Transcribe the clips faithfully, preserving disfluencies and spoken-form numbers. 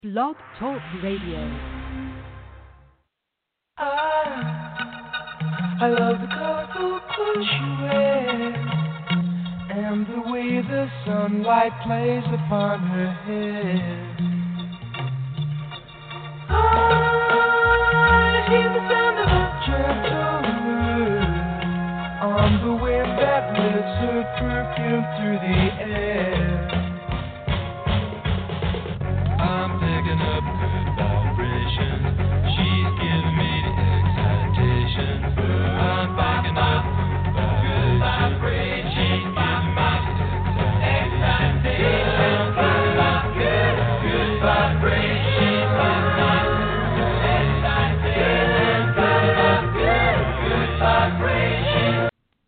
Blog Talk Radio. I, I love the colorful clothes she wears and the way the sunlight plays upon her hair. I hear the sound of a gentle word on the wind that lifts her perfume through the air. I'm picking up good vibrations. She's giving me the excitation. I'm picking up good vibrations. She's giving me the excitation. I'm picking up good, good vibrations. Excitation. I'm picking up good, good vibrations.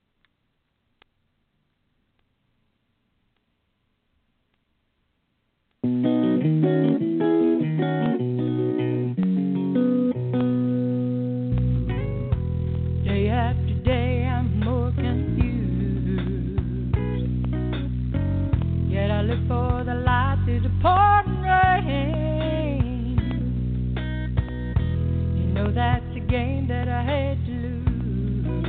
Day after day I'm more confused, yet I look for the light through the pouring rain. You know that's a game that I had to lose,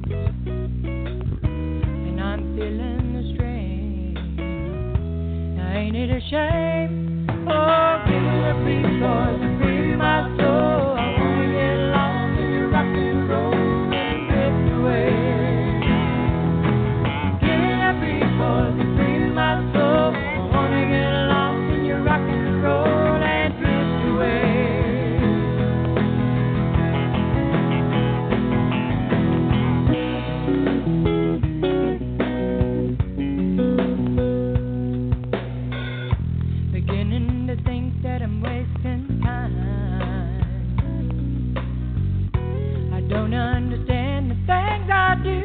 and I'm feeling the strain. Now ain't it a shame? Oh, give it a free voice and free my soul. I wanna get lost in your rock and roll and drift away. Give it a free voice and free my soul. I wanna get lost in your rock and roll and drift away. Beginning to think that I'm wasting time. I don't understand the things I do.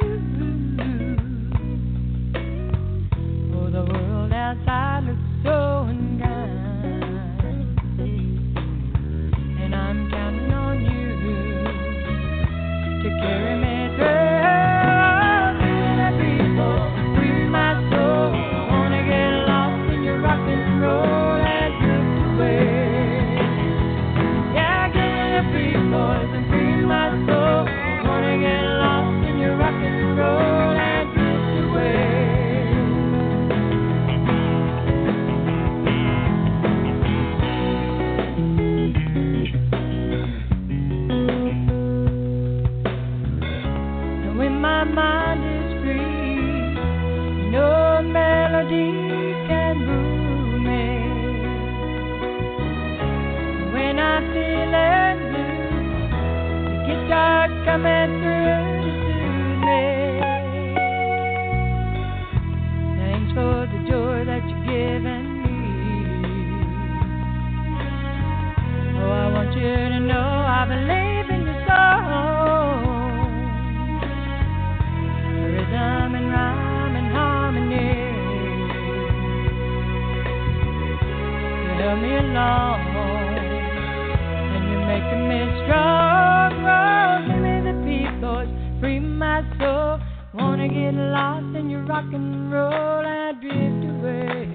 Oh, the world outside looks so unkind, and I'm counting on you to carry me through. Feel that people free my soul. I wanna get lost in your rock and roll and drift away. Yeah, give me the free voice and free my soul. I wanna get lost in your rock and roll and drift away. And when my mind is free, no melody can move me. When I'm feeling blue, the guitar coming through to soothe me. Thanks for the joy that you're giving me. Oh, I want you to know I believe in your song. Rhythm and rhyme and harmony. You help me along, and you're making me strong. Oh, give me the people, free my soul. Wanna get lost in your rock and roll and drift away.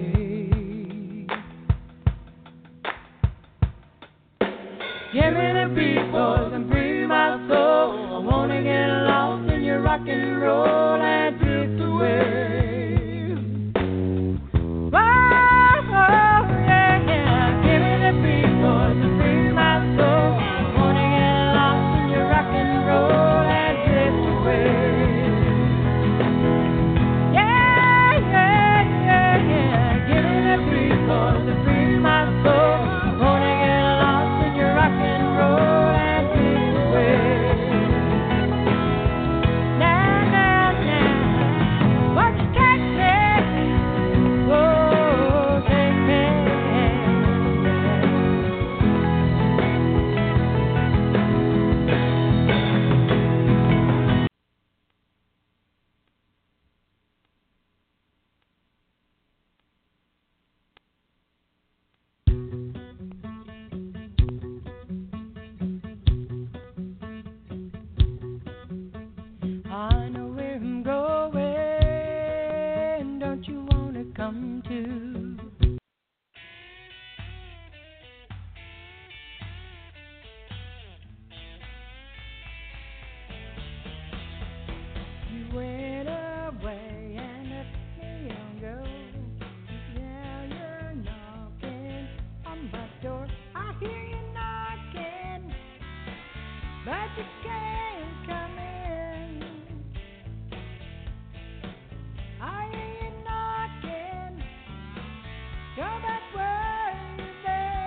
Give me the people and free my soul. I wanna get lost in your rock and roll and drift away. Whoa, oh, yeah, yeah. Give me the people and free my soul. I wanna get lost in your rock and roll and drift away. Yeah, yeah, yeah, yeah. Give me the people and free my soul. I wanna get lost in your rock and roll and drift away. Now, now, now. you can't come in. I hear you knocking. Go back where you've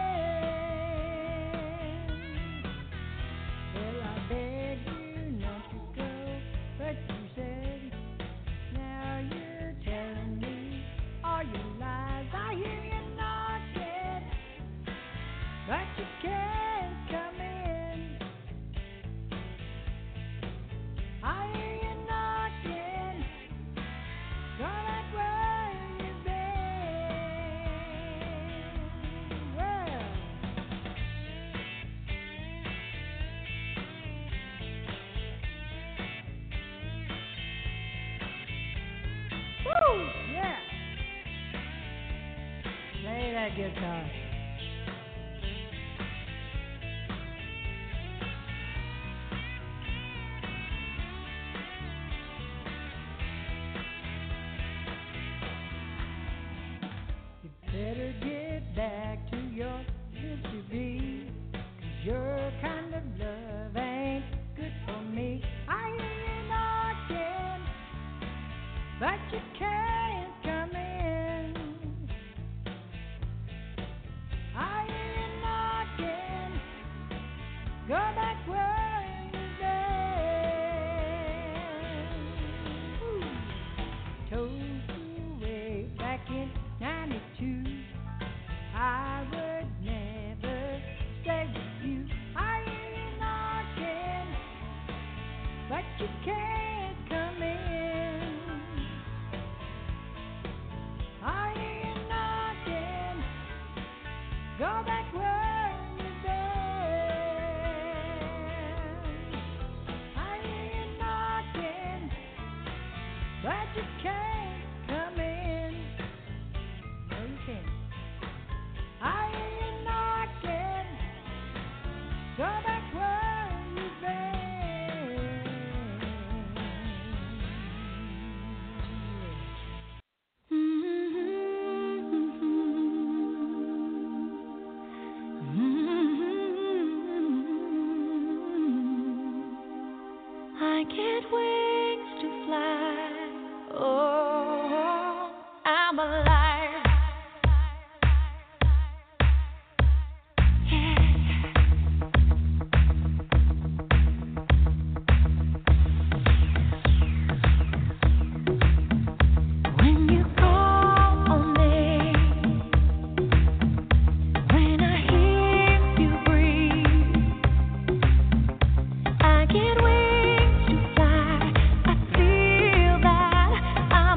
been. Well, I beg you not to go, but you said now you're telling me all your lies. I hear you knocking, but you can't come in. I hear you knocking. Go back where you've been. Well, woo, yeah. Play that guitar. You better get back to your history, 'cause your kind of love ain't good for me. I hear you knocking, but you can't come in. I hear you knocking, go back where you've been. Ooh. Told you way back in ninety-two, I would never stay with you. I hear you knocking, but you can't come in. I hear you knocking, go back where you've been. I hear you knocking, but you can't come in. No, you can't. I hear you knocking, go back where you've been. I get wings to fly. Oh, I'm alive. Yeah. When you call on me, when I hear you breathe, I get wings to fly. I feel that I'm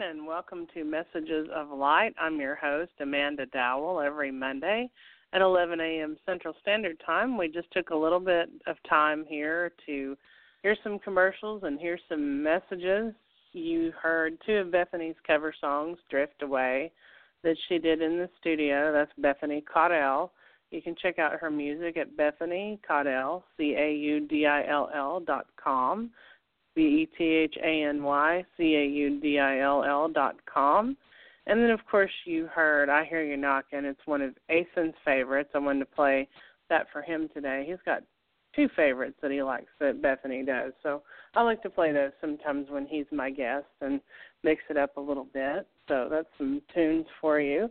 and welcome to Messages of Light. I'm your host, Amanda Dowell, every Monday at eleven a.m. Central Standard Time. We just took a little bit of time here to hear some commercials and hear some messages. You heard two of Bethany's cover songs, Drift Away, that she did in the studio. That's Bethany Caudill. You can check out her music at Bethany Caudill, C A U D I L L dot com. B E T H A N Y C A U D I L L dot com. And then, of course, you heard I Hear You Knockin'. It's one of Asen's favorites. I wanted to play that for him today. He's got two favorites that he likes that Bethany does. So I like to play those sometimes when he's my guest and mix it up a little bit. So that's some tunes for you.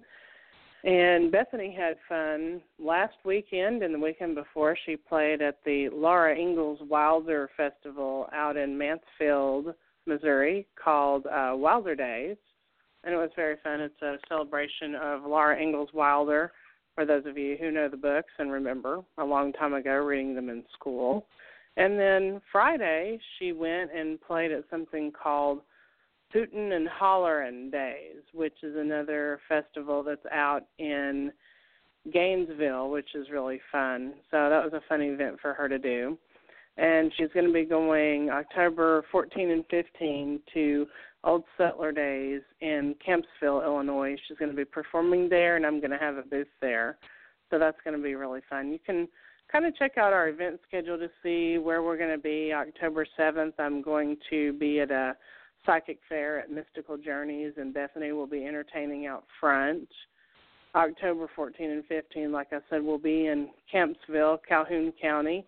And Bethany had fun last weekend and the weekend before. She played at the Laura Ingalls Wilder Festival out in Mansfield, Missouri, called uh, Wilder Days. And it was very fun. It's a celebration of Laura Ingalls Wilder, for those of you who know the books and remember a long time ago reading them in school. And then Friday, she went and played at something called Hootin' and Hollerin' Days, which is another festival that's out in Gainesville, which is really fun. So that was a fun event for her to do. And she's going to be going October fourteenth and fifteenth to Old Settler Days in Kempsville, Illinois. She's going to be performing there, and I'm going to have a booth there. So that's going to be really fun. You can kind of check out our event schedule to see where we're going to be. October seventh, I'm going to be at a psychic fair at Mystical Journeys, and Bethany will be entertaining out front. October fourteenth and fifteenth, like I said, we'll be in Kempsville, Calhoun County,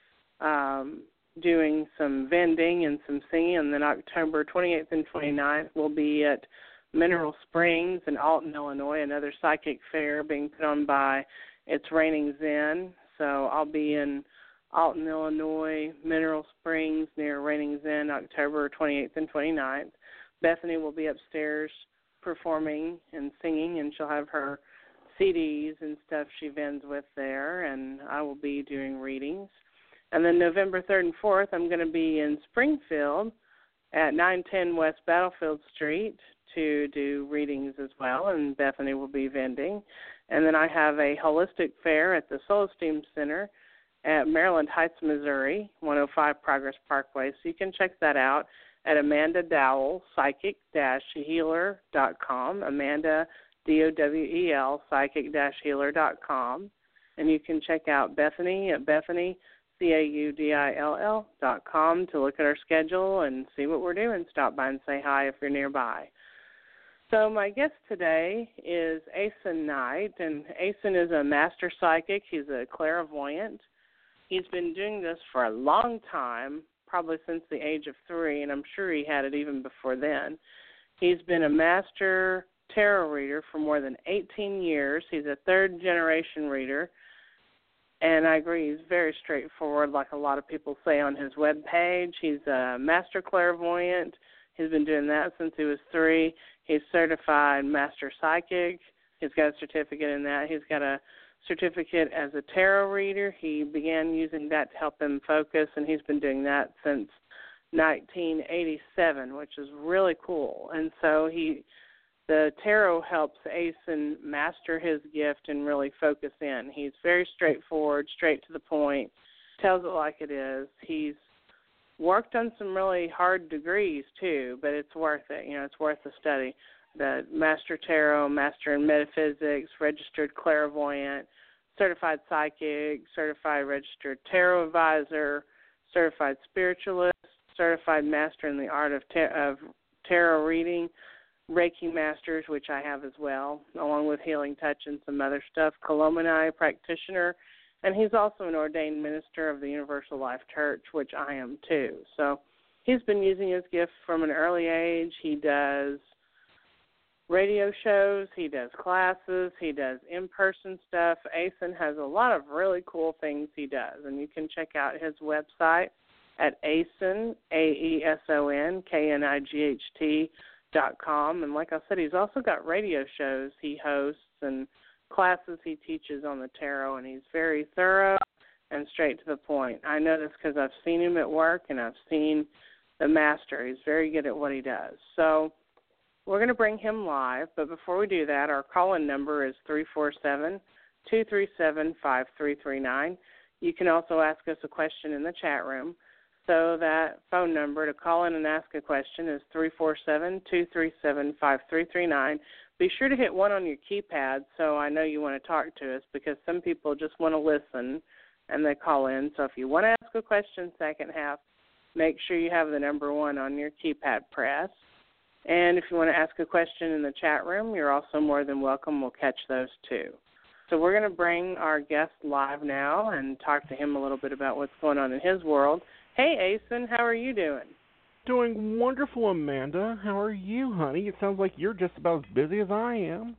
um, doing some vending and some singing. And then October twenty-eighth and twenty-ninth, we'll be at Mineral Springs in Alton, Illinois, another psychic fair being put on by It's Raining Zen. So I'll be in Alton, Illinois, Mineral Springs near Raining Zen, October twenty-eighth and twenty-ninth. Bethany will be upstairs performing and singing, and she'll have her C Ds and stuff she vends with there, and I will be doing readings. And then November third and fourth, I'm going to be in Springfield at nine ten West Battlefield Street to do readings as well, and Bethany will be vending. And then I have a holistic fair at the Soul Esteem Center at Maryland Heights, Missouri, one oh five Progress Parkway. So you can check that out at Amanda Dowell, psychic dash healer dot com, Amanda, D O W E L, psychic dash healer dot com. And you can check out Bethany at Bethany, C A U D I L L dot com to look at our schedule and see what we're doing. Stop by and say hi if you're nearby. So my guest today is Asen Knight, and Asen is a master psychic. He's a clairvoyant. He's been doing this for a long time, probably since the age of three, and I'm sure he had it even before then. He's been a master tarot reader for more than eighteen years. He's a third-generation reader, and I agree, he's very straightforward, like a lot of people say on his webpage. He's a master clairvoyant. He's been doing that since he was three. He's certified master psychic. He's got a certificate in that. He's got a certificate as a tarot reader. He began using that to help him focus, and he's been doing that since nineteen eighty-seven, which is really cool. And so he, the tarot helps Asen master his gift and really focus in. He's very straightforward, straight to the point, tells it like it is. He's worked on some really hard degrees, too, but it's worth it. You know, it's worth the study. The Master Tarot, Master in Metaphysics, Registered Clairvoyant, Certified Psychic, Certified Registered Tarot Advisor, Certified Spiritualist, Certified Master in the Art of, tar- of Tarot Reading, Reiki Masters, which I have as well, along with Healing Touch and some other stuff, Kolomani Practitioner, and he's also an ordained minister of the Universal Life Church, which I am too. So he's been using his gift from an early age. He does radio shows, he does classes, he does in-person stuff. Asen has a lot of really cool things he does, and you can check out his website at Asen, A E S O N, K N I G H T dot com. And like I said, he's also got radio shows he hosts and classes he teaches on the tarot, and he's very thorough and straight to the point. I know this because I've seen him at work, and I've seen the master. He's very good at what he does. So we're going to bring him live, but before we do that, our call-in number is three four seven, two three seven, five three three nine. You can also ask us a question in the chat room. So that phone number to call in and ask a question is three four seven, two three seven, five three three nine. Be sure to hit one on your keypad so I know you want to talk to us, because some people just want to listen and they call in. So if you want to ask a question second half, make sure you have the number one on your keypad press. And if you want to ask a question in the chat room, you're also more than welcome. We'll catch those too. So we're going to bring our guest live now and talk to him a little bit about what's going on in his world. Hey, Asen, how are you doing? Doing wonderful, Amanda. How are you, honey? It sounds like you're just about as busy as I am.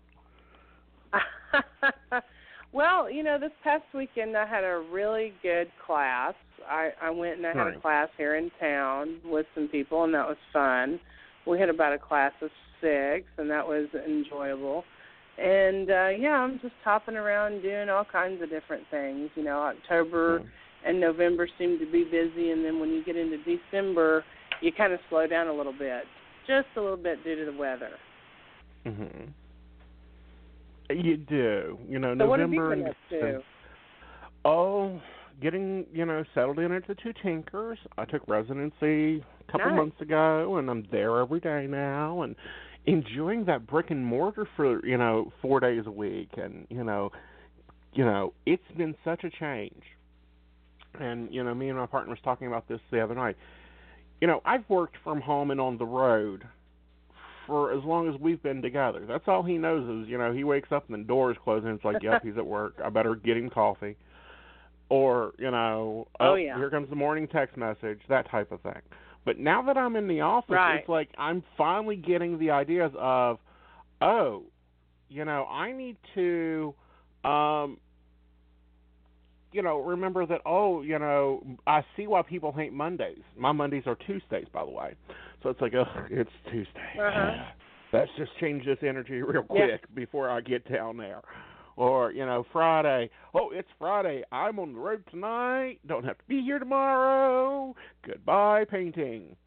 Well, you know, this past weekend I had a really good class. I, I went and I had Right. a class here in town with some people, and that was fun. We had about a class of six, and that was enjoyable. And, uh, yeah, I'm just hopping around doing all kinds of different things. You know, October Hmm. and November seem to be busy, and then when you get into December, you kind of slow down a little bit, just a little bit due to the weather. Mm-hmm. You do. You know, So November what have you been and up to? December. Oh, getting, you know, settled in at the Two Tinkers. I took residency a couple Nice. months ago, and I'm there every day now, and enjoying that brick and mortar for, you know, four days a week. And, you know, you know, it's been such a change. And, you know, me and my partner was talking about this the other night. You know, I've worked from home and on the road for as long as we've been together. That's all he knows is, you know, he wakes up and the door is closed and it's like, yep, he's at work. I better get him coffee. Or, you know, Oh, oh, yeah. here comes the morning text message, that type of thing. But now that I'm in the office, Right. it's like I'm finally getting the ideas of, oh, you know, I need to, um, you know, remember that, oh, you know, I see why people hate Mondays. My Mondays are Tuesdays, by the way. So it's like, ugh, it's Tuesday. Uh-huh. Let's just change this energy real Yeah. quick before I get down there. Or, you know, Friday, oh, it's Friday. I'm on the road tonight. Don't have to be here tomorrow. Goodbye, painting.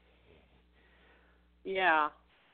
Yeah.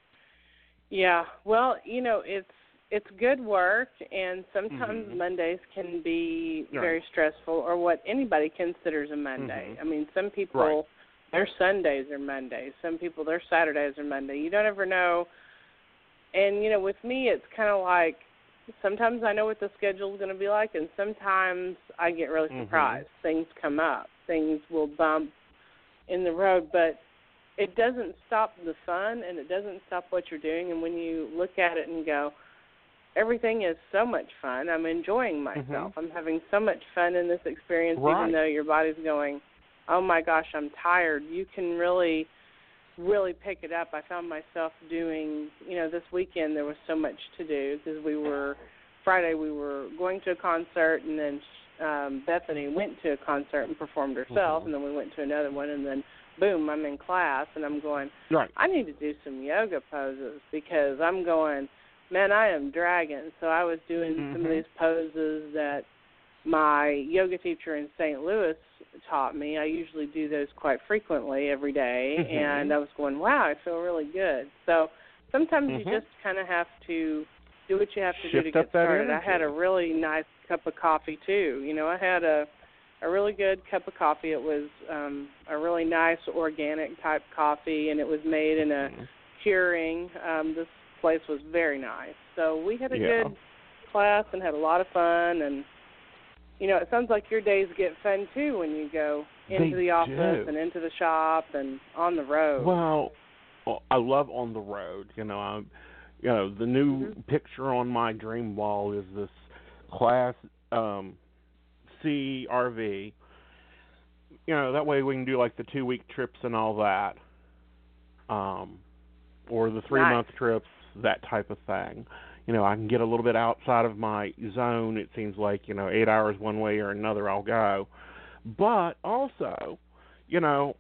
Yeah. Well, you know, it's it's good work, and sometimes Mhm. Mondays can be Right. very stressful, or what anybody considers a Monday. Mhm. I mean, some people, Right. their Sundays are Mondays. Some people, their Saturdays are Monday. You don't ever know. And, you know, with me, it's kind of like sometimes I know what the schedule is going to be like, and sometimes I get really Mhm. surprised. Things come up. Things will bump in the road, but it doesn't stop the fun, and it doesn't stop what you're doing. And when you look at it and go, everything is so much fun. I'm enjoying myself. Mhm. I'm having so much fun in this experience, Right. even though your body's going, oh, my gosh, I'm tired. You can really, really pick it up. I found myself doing, you know, this weekend there was so much to do because we were, Friday we were going to a concert, and then um, Bethany went to a concert and performed herself, Mhm. and then we went to another one, and then, boom, I'm in class, and I'm going, Right. I need to do some yoga poses because I'm going, man, I am dragging. So I was doing some of Mhm. these poses that my yoga teacher in Saint Louis taught me. I usually do those quite frequently every day, Mhm. and I was going, wow, I feel really good. So sometimes Mhm. you just kind of have to do what you have to do Shift to get up that started. I had a energy. really nice cup of coffee, too. You know, I had a a really good cup of coffee. It was um, a really nice organic type coffee, and it was made in a Mhm. Keurig. Um, this place was very nice. So we had a Yeah. good class and had a lot of fun. And, you know, it sounds like your days get fun, too, when you go into They the office do. and into the shop and on the road. Well, well, I love on the road. You know, I'm, you know, the new Mhm. picture on my dream wall is this class um, C R V. You know, that way we can do like the two week trips and all that, um, or the three month Nice. trips, that type of thing. You know, I can get a little bit outside of my zone. It seems like, you know, eight hours one way or another I'll go. But also, you know,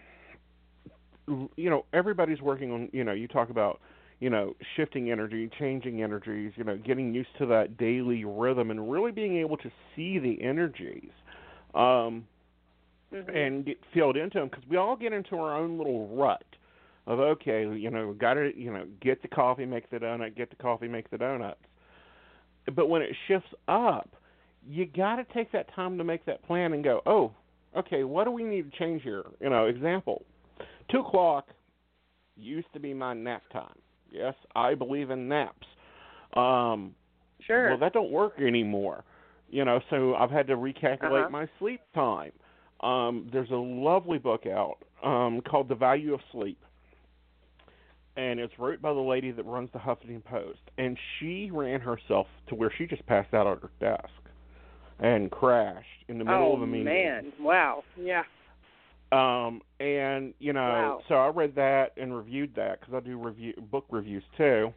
you know, everybody's working on, you know, you talk about, you know, shifting energy, changing energies, you know, getting used to that daily rhythm and really being able to see the energies um, Mhm. and get filled into them, because we all get into our own little rut. of, okay, you know, got to, you know, get the coffee, make the donut, get the coffee, make the donuts. But when it shifts up, you got to take that time to make that plan and go, oh, okay, what do we need to change here? You know, example, two o'clock used to be my nap time. Yes, I believe in naps. Um, sure. Well, that don't work anymore. You know, so I've had to recalculate Uh-huh. my sleep time. Um, there's a lovely book out um, called The Value of Sleep. And it's wrote by the lady that runs the Huffington Post. And she ran herself to where she just passed out at her desk and crashed in the middle oh, of a meeting. Oh, man. Wow. Yeah. Um, and, you know, Wow. so I read that and reviewed that because I do review book reviews too.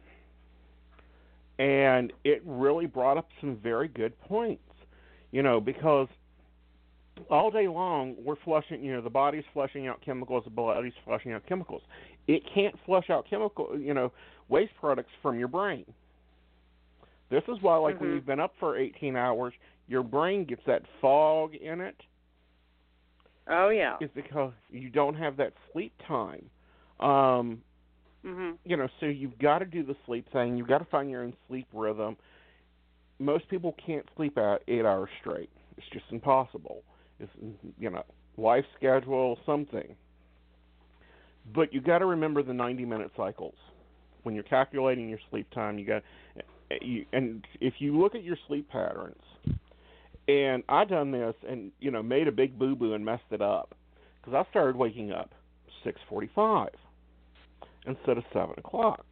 And it really brought up some very good points, you know, because all day long we're flushing, you know, the body's flushing out chemicals, the body's flushing out chemicals. It can't flush out chemical, you know, waste products from your brain. This is why, like, mm-hmm. when you've been up for eighteen hours, your brain gets that fog in it. Oh, yeah. Is because you don't have that sleep time. Um, mm-hmm. You know, so you've got to do the sleep thing. You've got to find your own sleep rhythm. Most people can't sleep out eight hours straight. It's just impossible. It's, you know, life schedule, something. But you got to remember the ninety-minute cycles when you're calculating your sleep time. You got, you, and if you look at your sleep patterns, and I done this, and you know, made a big boo boo and messed it up because I started waking up six forty-five instead of seven o'clock.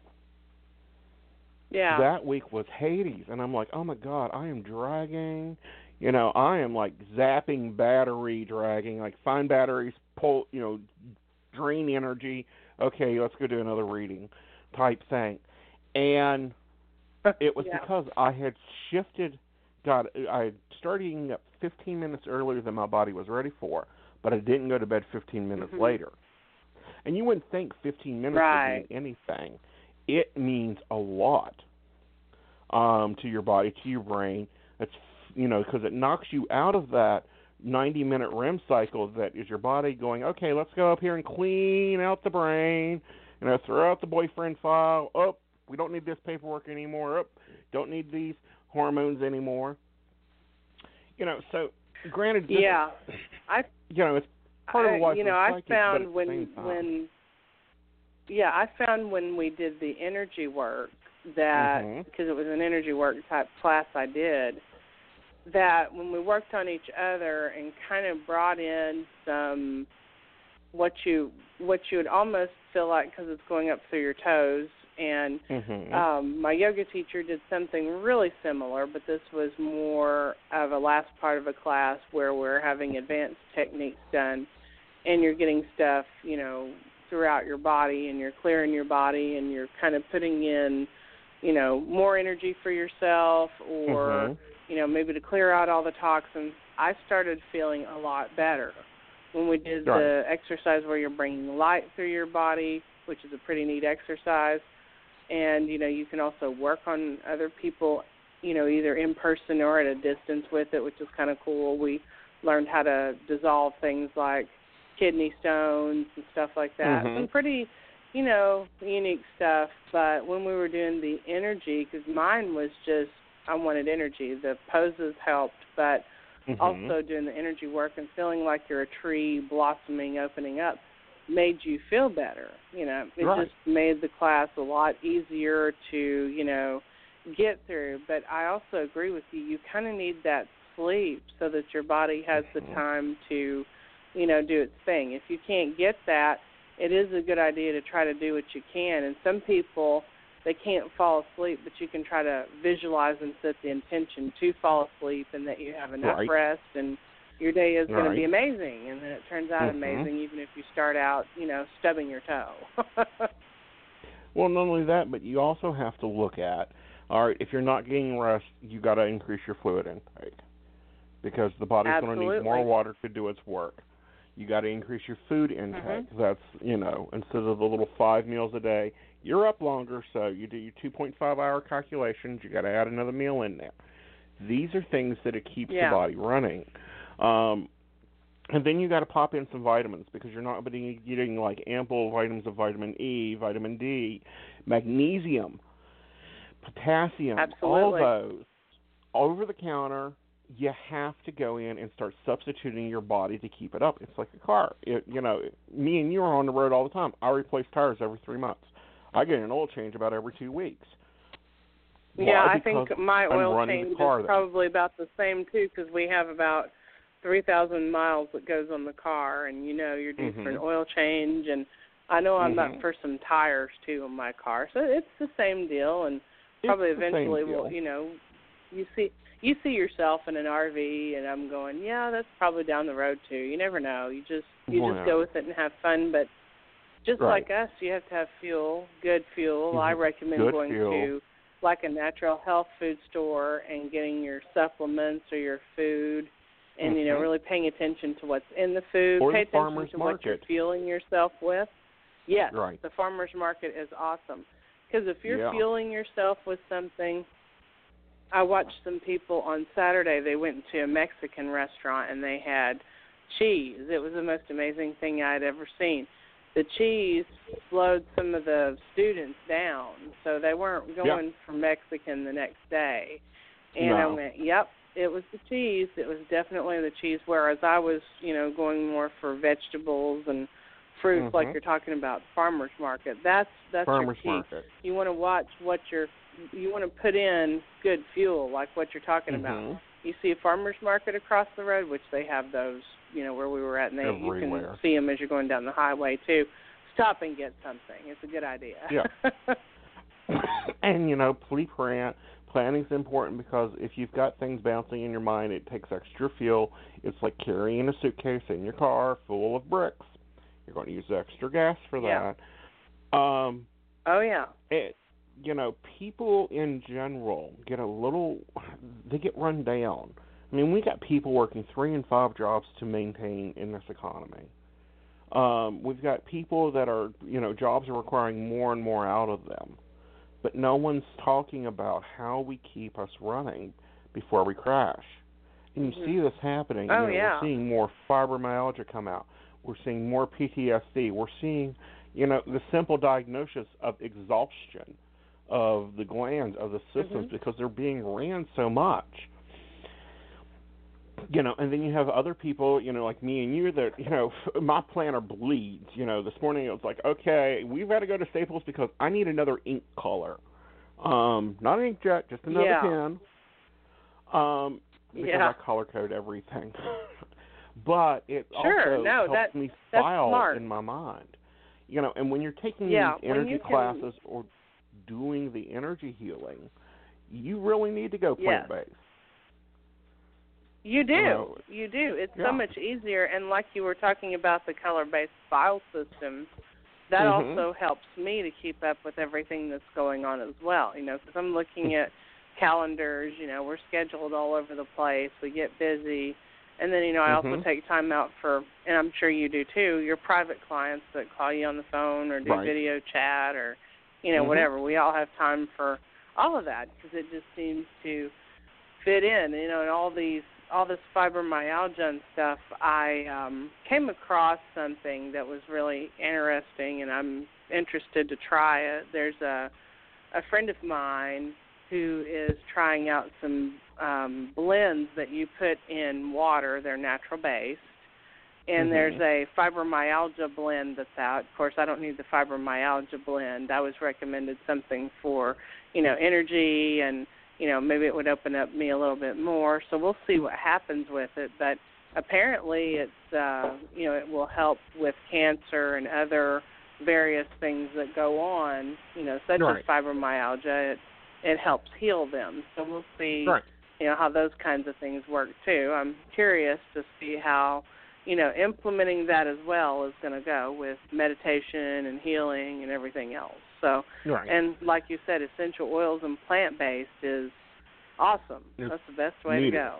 Yeah. That week was Hades, and I'm like, oh my God, I am dragging. You know, I am like zapping battery dragging, like find batteries, pull, you know, drain energy. Okay, let's go do another reading type thing. And it was yeah. because I had shifted, God, I had started eating up fifteen minutes earlier than my body was ready for, but I didn't go to bed fifteen minutes mm-hmm. later. And you wouldn't think fifteen minutes right. would mean anything. It means a lot um, to your body, to your brain. It's, you know, because it knocks you out of that ninety-minute R E M cycle that is your body going, okay, let's go up here and clean out the brain, you know, throw out the boyfriend file. Oh, we don't need this paperwork anymore. Oh, don't need these hormones anymore. You know, so granted, yeah, I, you know, it's part I, of the life you know, of I psychic, found but at when the same time. when yeah, I found when we did the energy work that because mm-hmm. it was an energy work type class I did, that when we worked on each other and kind of brought in some what you what you would almost feel like because it's going up through your toes. And mm-hmm. um, my yoga teacher did something really similar, but this was more of a last part of a class where we're having advanced techniques done, and you're getting stuff, you know, throughout your body, and you're clearing your body, and you're kind of putting in, you know, more energy for yourself, or, mm-hmm. you know, maybe to clear out all the toxins. I started feeling a lot better when we did right. the exercise where you're bringing light through your body, which is a pretty neat exercise. And, you know, you can also work on other people, you know, either in person or at a distance with it, which is kind of cool. We learned how to dissolve things like kidney stones and stuff like that. Mm-hmm. Some pretty, you know, unique stuff. But when we were doing the energy, because mine was just, I wanted energy. The poses helped, but mm-hmm. also doing the energy work and feeling like you're a tree blossoming, opening up, made you feel better. You know, it right. just made the class a lot easier to, you know, get through. But I also agree with you. You kind of need that sleep so that your body has mm-hmm. the time to, you know, do its thing. If you can't get that, it is a good idea to try to do what you can. And some people, they can't fall asleep, but you can try to visualize and set the intention to fall asleep and that you have enough right. rest and your day is going right. to be amazing, and then it turns out mm-hmm. amazing even if you start out, you know, stubbing your toe. Well, not only that, but you also have to look at, all right, if you're not getting rest, you got to increase your fluid intake because the body's going to need more water to do its work. You got to increase your food intake. Mm-hmm. That's, you know, instead of the little five meals a day, you're up longer, so you do your two point five hour calculations. You got to add another meal in there. These are things that it keeps yeah. the body running. Um, And then you got to pop in some vitamins because you're not getting, getting like ample vitamins of vitamin E, vitamin D, magnesium, potassium, Absolutely. all those over the counter. You have to go in and start substituting your body to keep it up. It's like a car. It, you know, me and you are on the road all the time. I replace tires every three months. I get an oil change about every two weeks. Yeah, Why? I think Because my I'm oil running change the is car then. probably about the same too, because we have about three thousand miles that goes on the car, and you know you're due for an Mhm. oil change, and I know I'm Mhm. up for some tires too on my car, so it's the same deal, and It's probably the same eventually deal. will, you know, you see you see yourself in an R V, and I'm going, yeah, that's probably down the road too. You never know. You just you Well, just yeah. go with it and have fun, but just Right. like us, you have to have fuel, good fuel. I Mhm. recommend Good going fuel. to like a natural health food store and getting your supplements or your food, and you know Mhm. really paying attention to what's in the food. Or Pay the attention farmer's to what you're market. fueling yourself with. Yes, Right. the farmer's market is awesome because if you're Yeah. fueling yourself with something. I watched some people on Saturday. They went to a Mexican restaurant and they had cheese. It was the most amazing thing I'd ever seen. The cheese slowed some of the students down, so they weren't going for Mexican the next day. And I No. went, yep, it was the cheese. It was definitely the cheese, whereas I was, you know, going more for vegetables and fruits like Mhm. you're talking about, farmer's market. That's that's Farmer's your key. market. You want to watch what you're, you want to put in good fuel, like what you're talking about. Mhm. You see a farmer's market across the road, which they have those, you know, where we were at, and they, you Everywhere. can see them as you're going down the highway, too. Stop and get something. It's a good idea. Yeah. And, you know, pre-plan. Planning's important because if you've got things bouncing in your mind, it takes extra fuel. It's like carrying a suitcase in your car full of bricks. You're going to use extra gas for Yeah. that. Um, Oh, yeah. it, you know, people in general get a little, they get run down. I mean, we got people working three and five jobs to maintain in this economy. Um, we've got people that are, you know, jobs are requiring more and more out of them. But no one's talking about how we keep us running before we crash. And you Mhm. see this happening. Oh, you know, yeah. We're seeing more fibromyalgia come out. We're seeing more P T S D. We're seeing, you know, the simple diagnosis of exhaustion of the glands, of the systems, Mhm. because they're being ran so much. You know, and then you have other people, you know, like me and you that, you know, my planner bleeds. You know, this morning it was like, okay, we've got to go to Staples because I need another ink color. Um, not an inkjet, just another Yeah. pen. Um, because Yeah. I color code everything. But it Sure, also no, helps that- me that's file smart. in my mind. You know, and when you're taking Yeah, these when energy you can- classes or doing the energy healing, you really need to go Yes. plant-based. You do. You know, You do. It's yeah. so much easier. And like you were talking about the color-based file system, that Mhm. also helps me to keep up with everything that's going on as well. You know, because I'm looking at calendars. You know, we're scheduled all over the place. We get busy. And then, you know, I also Mhm. take time out for, and I'm sure you do too, your private clients that call you on the phone or do Right. video chat or, you know, Mhm. whatever. We all have time for all of that because it just seems to fit in, you know, and all these, all this fibromyalgia and stuff. I um, came across something that was really interesting, and I'm interested to try it. There's a a friend of mine who is trying out some um, blends that you put in water. They're natural based. And Mhm. there's a fibromyalgia blend that's out. Of course, I don't need the fibromyalgia blend. I was recommended something for, you know, energy and, you know, maybe it would open up me a little bit more. So we'll see what happens with it. But apparently it's, uh, you know, it will help with cancer and other various things that go on, you know, such Right. as fibromyalgia. It, it helps heal them. So we'll see, Right. you know, how those kinds of things work too. I'm curious to see how, you know, implementing that as well is going to go with meditation and healing and everything else. So, Right. and like you said, essential oils and plant-based is awesome. It's That's the best way needed. to go.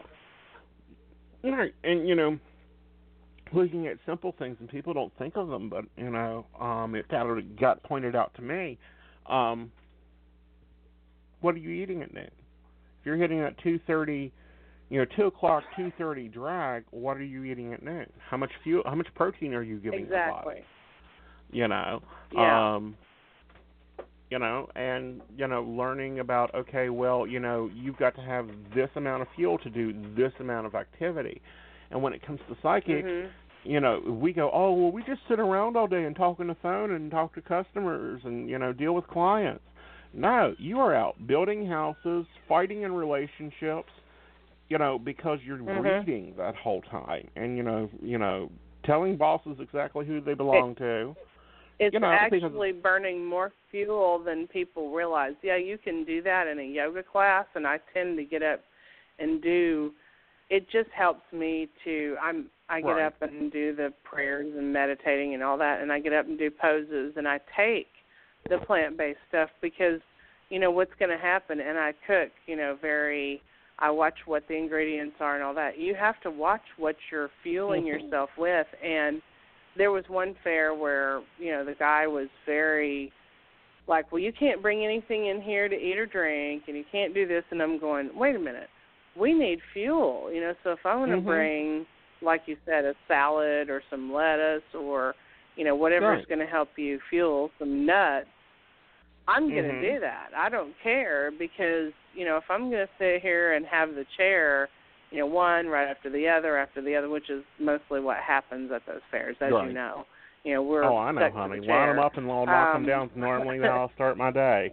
Right, and you know, looking at simple things, and people don't think of them, but you know, um, it kind of got pointed out to me. Um, what are you eating at noon? If you're hitting at two thirty, You know, two o'clock, two thirty drag. What are you eating at noon? How much fuel? How much protein are you giving your Exactly. body? You know. Yeah. Um, you know, and you know, learning about okay, well, you know, you've got to have this amount of fuel to do this amount of activity. And when it comes to psychic, Mhm. you know, we go, oh, well, we just sit around all day and talk on the phone and talk to customers and, you know, deal with clients. No, you are out building houses, fighting in relationships, you know, because you're Mhm. reading that whole time and, you know, you know, telling bosses exactly who they belong it, to. It's you know, actually burning more fuel than people realize. Yeah, you can do that in a yoga class, and I tend to get up and do. It just helps me to. I'm. I get Right. up and do the prayers and meditating and all that, and I get up and do poses, and I take the plant-based stuff because, you know, what's going to happen. And I cook, you know, very. I watch what the ingredients are and all that. You have to watch what you're fueling Mhm. yourself with, and there was one fair where, you know, the guy was very like, well, you can't bring anything in here to eat or drink, and you can't do this. And I'm going, wait a minute, we need fuel, you know. So if I want to Mhm. bring, like you said, a salad or some lettuce or, you know, whatever is Right. going to help you fuel, some nuts, I'm going to Mhm. do that. I don't care because, you know, if I'm going to sit here and have the chair, you know, one right after the other after the other, which is mostly what happens at those fairs, as Right. you know. You know, we're Oh, I know, stuck to honey. the Line them chair. up and I'll knock them Um, down. Normally, then I'll start my day.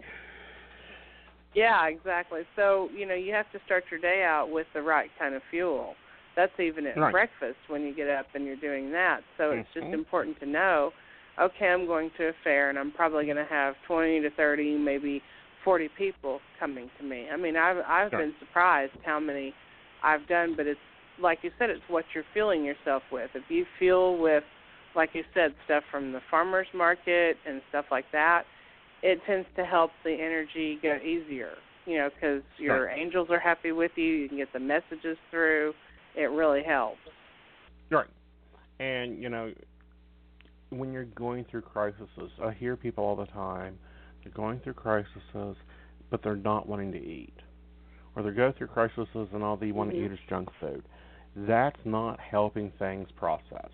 Yeah, exactly. So, you know, you have to start your day out with the right kind of fuel. That's even at Right. breakfast when you get up and you're doing that. So it's just Mhm. important to know, okay, I'm going to a fair and I'm probably going to have twenty to thirty, maybe forty people coming to me. I mean, I've, I've Sure. been surprised how many I've done, but it's, like you said, it's what you're fueling yourself with. If you fuel with, like you said, stuff from the farmer's market and stuff like that, it tends to help the energy go easier, you know, because your Right. angels are happy with you. You can get the messages through. It really helps. Right. And, you know, when you're going through crises, I hear people all the time, they're going through crises, but they're not wanting to eat. Or they go through crises and all they want to Mhm. eat is junk food. That's not helping things process.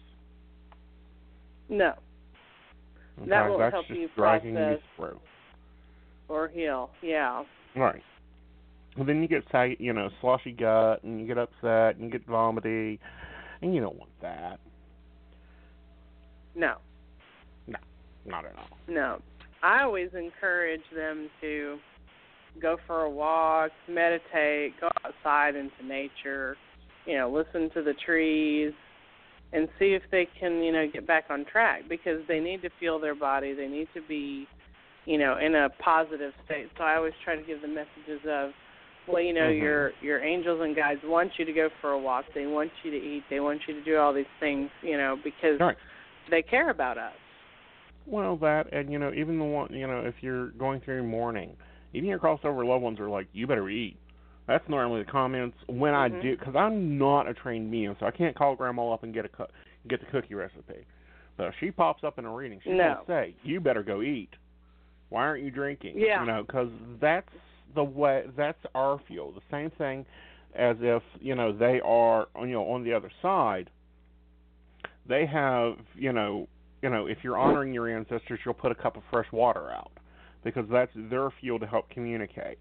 No, Okay? that won't That's help just you dragging process you through. or heal. Yeah. Right. Well, then you get, say, you know, sloshy gut, and you get upset, and you get vomity, and you don't want that. No, No, not at all. no. I always encourage them to go for a walk, meditate, go outside into nature, you know, listen to the trees, and see if they can, you know, get back on track because they need to feel their body. They need to be, you know, in a positive state. So I always try to give the messages of, well, you know, Mhm. your your angels and guides want you to go for a walk. They want you to eat. They want you to do all these things, you know, because Right. they care about us. Well, that, and, you know, even the one, you know, if you're going through your morning, even your crossover loved ones are like, you better eat. That's normally the comments when I Mhm. do, because I'm not a trained medium, so I can't call Grandma up and get a co- get the cookie recipe. But if she pops up in a reading, she's No. going to say, you better go eat. Why aren't you drinking? Yeah. You know, because that's the way, that's our fuel. The same thing as if, you know, they are, you know, on the other side. They have, you know, you know, if you're honoring your ancestors, you'll put a cup of fresh water out because that's their fuel to help communicate.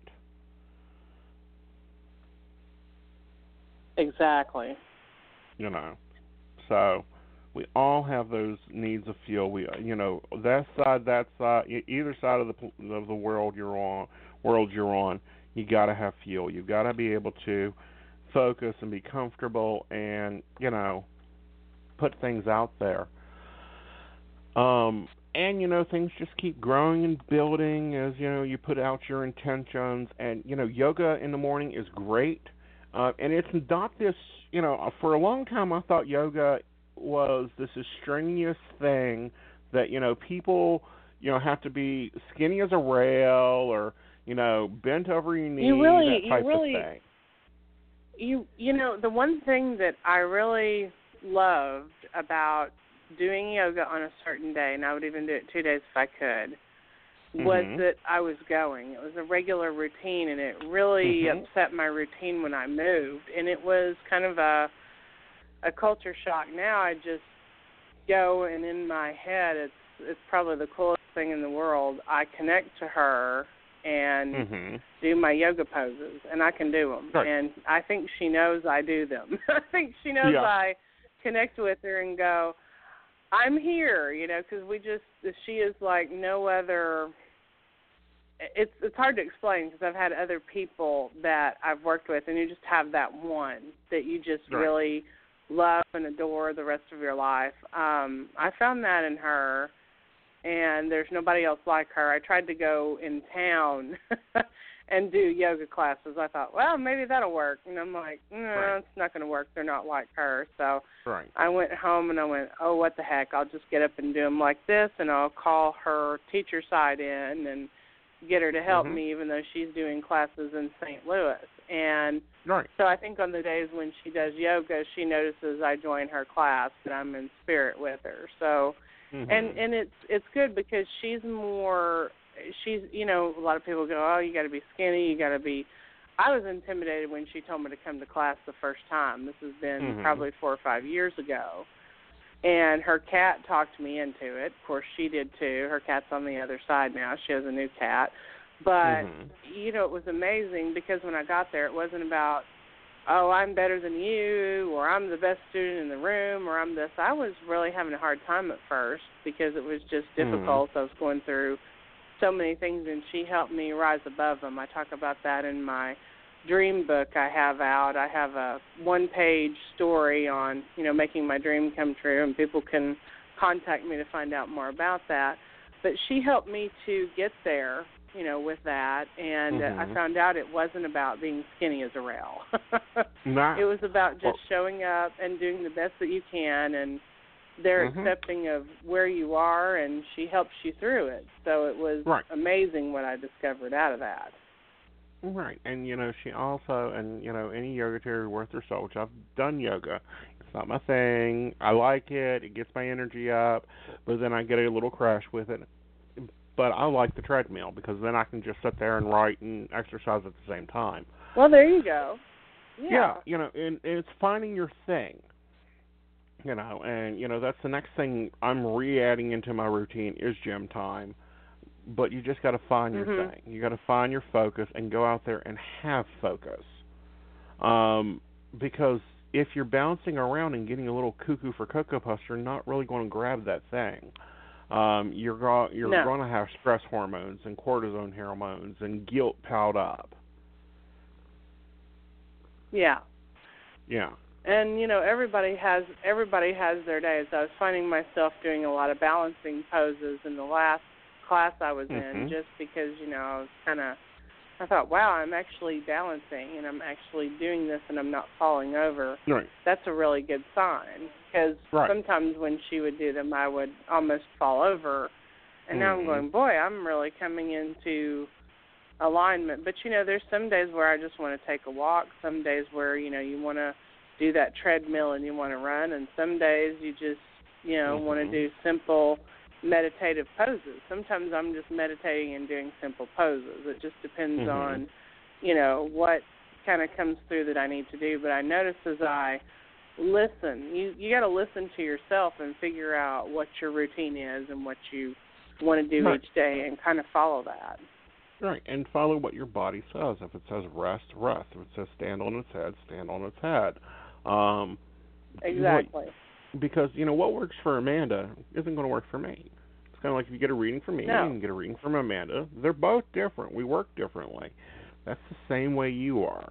Exactly. You know, so we all have those needs of fuel. We, you know, that side, that side, e- either side of the of the world you're on, world you're on, you got to have fuel. You've got to be able to focus and be comfortable, and you know, put things out there. Um, and, you know, things just keep growing and building as, you know, you put out your intentions. And, you know, yoga in the morning is great. Uh, and it's not this, you know, for a long time I thought yoga was this extraneous thing that, you know, people, you know, have to be skinny as a rail or, you know, bent over your knee, You really- that type you really- of thing. You you know, the one thing that I really loved about doing yoga on a certain day, and I would even do it two days if I could, was Mhm. that I was going. It was a regular routine, and it really Mhm. upset my routine when I moved. And it was kind of a a culture shock. Now I just go, and in my head, it's it's probably the coolest thing in the world. I connect to her and Mhm. do my yoga poses, and I can do them. Right. And I think she knows I do them. I think she knows Yeah. I connect with her and go, I'm here, you know, because we just, she is like no other. It's it's hard to explain because I've had other people that I've worked with, and you just have that one that you just Right. really love and adore the rest of your life. Um, I found that in her, and there's nobody else like her. I tried to go in town and do yoga classes. I thought, well, maybe that'll work. And I'm like, no, Right. it's not going to work. They're not like her. So Right. I went home and I went, oh, what the heck? I'll just get up and do them like this, and I'll call her teacher side in and get her to help Mhm. me, even though she's doing classes in Saint Louis. And Right. so I think on the days when she does yoga, she notices I join her class and I'm in spirit with her. So, Mhm. and and it's it's good because she's more, she's, you know, a lot of people go, oh, you got to be skinny, you got to be. I was intimidated when she told me to come to class the first time. This has been Mhm. probably four or five years ago. And her cat talked me into it. Of course, she did too. Her cat's on the other side now. She has a new cat. But, Mhm. you know, it was amazing because when I got there, it wasn't about, oh, I'm better than you, or I'm the best student in the room, or I'm this. I was really having a hard time at first because it was just difficult. I was going through so many things, and she helped me rise above them. I talk about that in my dream book I have out. I have a one-page story on, you know, making my dream come true, and people can contact me to find out more about that. But she helped me to get there, you know, with that, and uh, I Mhm. found out it wasn't about being skinny as a rail. Nah. It was about just Well- showing up and doing the best that you can, and they're Mhm. accepting of where you are, and she helps you through it. So it was Right. amazing what I discovered out of that. Right, and you know, she also, and you know, any yoga teacher worth their salt, which I've done yoga. It's not my thing. I like it. It gets my energy up, but then I get a little crash with it. But I like the treadmill because then I can just sit there and write and exercise at the same time. Well, there you go. Yeah. you know, and, and it's finding your thing. You know, and you know that's the next thing I'm re-adding into my routine is gym time. But you just got to find your Mhm. thing. You got to find your focus and go out there and have focus. Um, because if you're bouncing around and getting a little cuckoo for Cocoa Puffs, you're not really going to grab that thing. Um, you're go- you're No. going to have stress hormones and cortisone hormones and guilt piled up. Yeah. Yeah. And you know, everybody has everybody has their days. I was finding myself doing a lot of balancing poses in the last class I was in, Mhm. just because, you know, I was kind of, I thought, wow, I'm actually balancing and I'm actually doing this and I'm not falling over. Right. That's a really good sign because Right. sometimes when she would do them, I would almost fall over. And now I'm Mhm. going, boy, I'm really coming into alignment. But, you know, there's some days where I just want to take a walk, some days where, you know, you want to do that treadmill and you want to run, and some days you just, you know, Mhm. want to do simple meditative poses. Sometimes I'm just meditating and doing simple poses. It just depends Mhm. on, you know, what kind of comes through that I need to do. But I notice as I listen, you you got to listen to yourself and figure out what your routine is and what you want to do Right. each day and kind of follow that. Right, and follow what your body says. If it says rest, rest. If it says stand on its head, stand on its head. Um, Exactly. What, because, you know, what works for Amanda isn't going to work for me. It's kind of like if you get a reading from me No. and you get a reading from Amanda, they're both different. We work differently. That's the same way you are.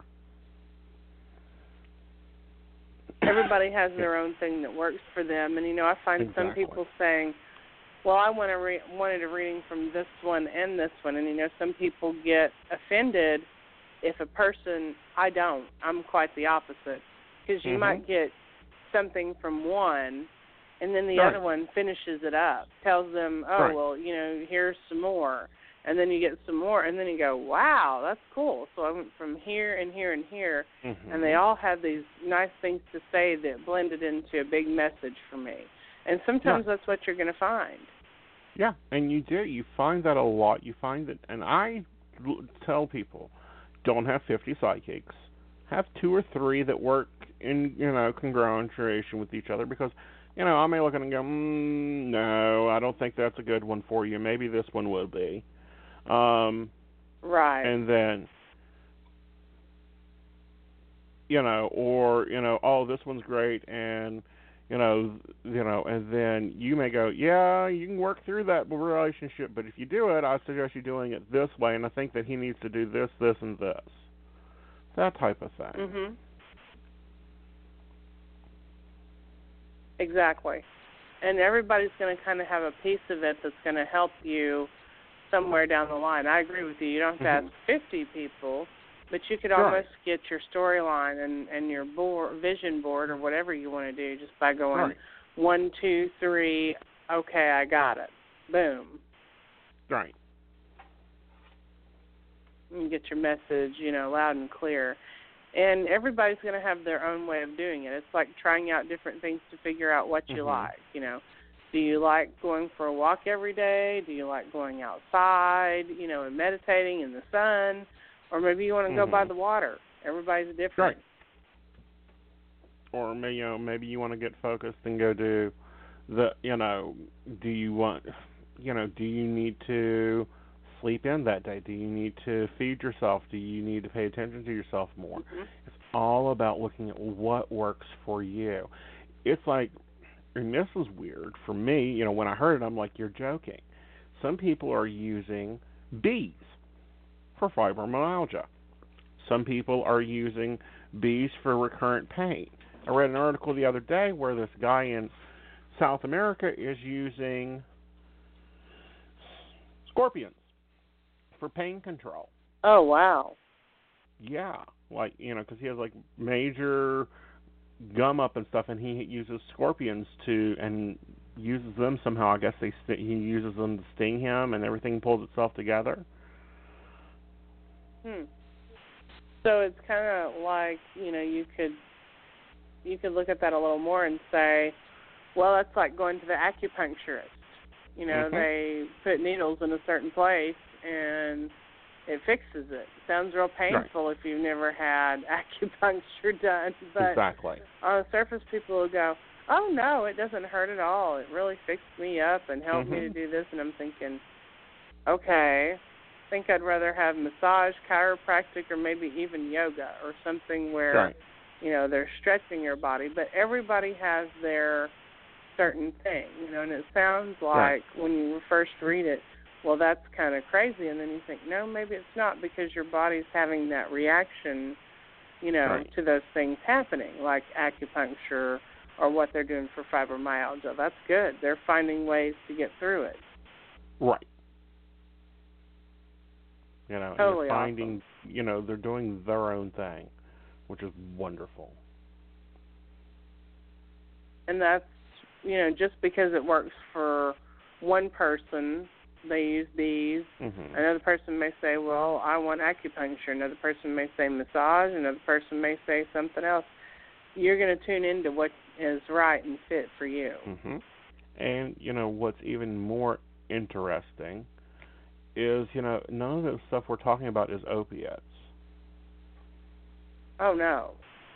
Everybody has their own thing that works for them. And, you know, I find some Exactly. people saying, well, I want to re- wanted a reading from this one and this one. And, you know, some people get offended if a person, I don't. I'm quite the opposite. Because you Mhm. might get something from one, and then the Right. other one finishes it up, tells them, oh, Right. well, you know, here's some more. And then you get some more, and then you go, wow, that's cool. So I went from here and here and here, Mhm. and they all have these nice things to say that blended into a big message for me. And sometimes Yeah. that's what you're going to find. Yeah, and you do. You find that a lot. You find that, and I l- tell people, don't have fifty psychics. Have two or three that work in, you know, congruention with each other, because, you know, I may look at it and go, mm, no, I don't think that's a good one for you. Maybe this one would be. Um, right. And then, you know, or, you know, oh, this one's great, and, you know, you know, and then you may go, yeah, you can work through that relationship, but if you do it, I suggest you doing it this way, and I think that he needs to do this, this, and this. That type of thing. Mhm. Exactly. And everybody's going to kind of have a piece of it that's going to help you somewhere down the line. I agree with you. You don't have to Mhm. ask fifty people, but you could Right. almost get your storyline and, and your board, vision board or whatever you want to do just by going Right. one, two, three, okay, I got it. Boom. Right. You get your message, you know, loud and clear. And everybody's going to have their own way of doing it. It's like trying out different things to figure out what you Mhm. like, you know. Do you like going for a walk every day? Do you like going outside, you know, and meditating in the sun? Or maybe you want to Mhm. go by the water. Everybody's different. Right. Or maybe, you know, maybe you want to get focused and go do the, you know, do you want, you know, do you need to sleep in that day? Do you need to feed yourself? Do you need to pay attention to yourself more? Mm-hmm. It's all about looking at what works for you. It's like, and this was weird for me, you know, when I heard it, I'm like, you're joking. Some people are using bees for fibromyalgia. Some people are using bees for recurrent pain. I read an article the other day where this guy in South America is using scorpions for pain control. Oh, wow. Yeah, like, you know, because he has like major gum up and stuff, and he uses scorpions to, and uses them somehow. I guess they st- he uses them to sting him, and everything pulls itself together. Hmm. So it's kind of like, you know, you could you could look at that a little more and say, well, that's like going to the acupuncturist. You know, Mhm. they put needles in a certain place and it fixes it. Sounds real painful if you've never had acupuncture done, but Exactly. on the surface, people will go, oh, no, it doesn't hurt at all. It really fixed me up and helped me to Mhm. do this. And I'm thinking, okay, I think I'd rather have massage, chiropractic, or maybe even yoga or something where, Right. you know, they're stretching your body. But everybody has their certain thing, you know, and it sounds like Right. when you first read it, well, that's kind of crazy. And then you think, no, maybe it's not, because your body's having that reaction, you know, Right. to those things happening, like acupuncture or what they're doing for fibromyalgia. That's good. They're finding ways to get through it. Right. You know, and Totally they're finding, awesome. you know, they're doing their own thing, which is wonderful. And that's, you know, just because it works for one person, they use bees. Mhm. Another person may say, well, I want acupuncture. Another person may say massage. Another person may say something else. You're going to tune into what is right and fit for you. Mhm. And, you know, what's even more interesting is, you know, none of the stuff we're talking about is opiates. Oh, no.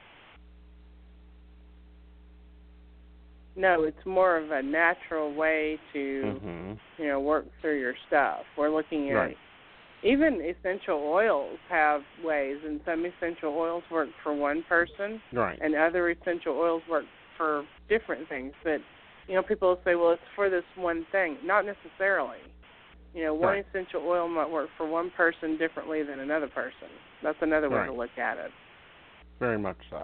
No, it's more of a natural way to, Mhm. you know, work through your stuff. We're looking at Right. even essential oils have ways, and some essential oils work for one person, Right. and other essential oils work for different things. But, you know, people will say, well, it's for this one thing. Not necessarily. You know, one Right. essential oil might work for one person differently than another person. That's another way Right. to look at it. Very much so.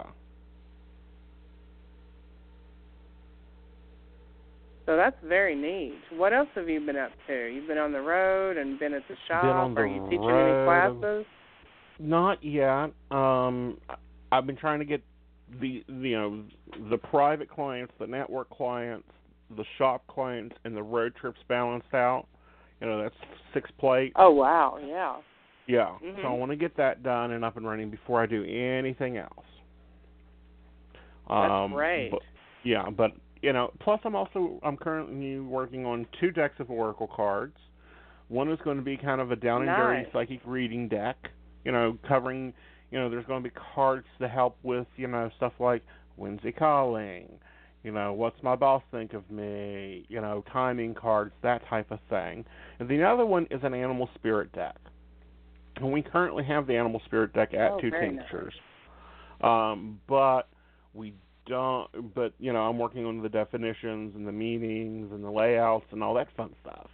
So that's very neat. What else have you been up to? You've been on the road and been at the shop? on the Are you teaching road. any classes? Not yet. Um, I've been trying to get the, you know, the private clients, the network clients, the shop clients, and the road trips balanced out. You know, that's six plates. Oh, wow, yeah. Yeah. Mhm. So I want to get that done and up and running before I do anything else. That's Um, great. But, yeah, but you know, plus I'm also I'm currently working on two decks of Oracle cards. One is going to be kind of a down and dirty Nice. psychic reading deck, you know, covering, you know, there's going to be cards to help with, you know, stuff like when's he calling, you know, what's my boss think of me, you know, timing cards, that type of thing. And the other one is an animal spirit deck. And we currently have the animal spirit deck at Oh, Two very Tinctures. Um, but we don't, but, you know, I'm working on the definitions and the meanings and the layouts and all that fun stuff.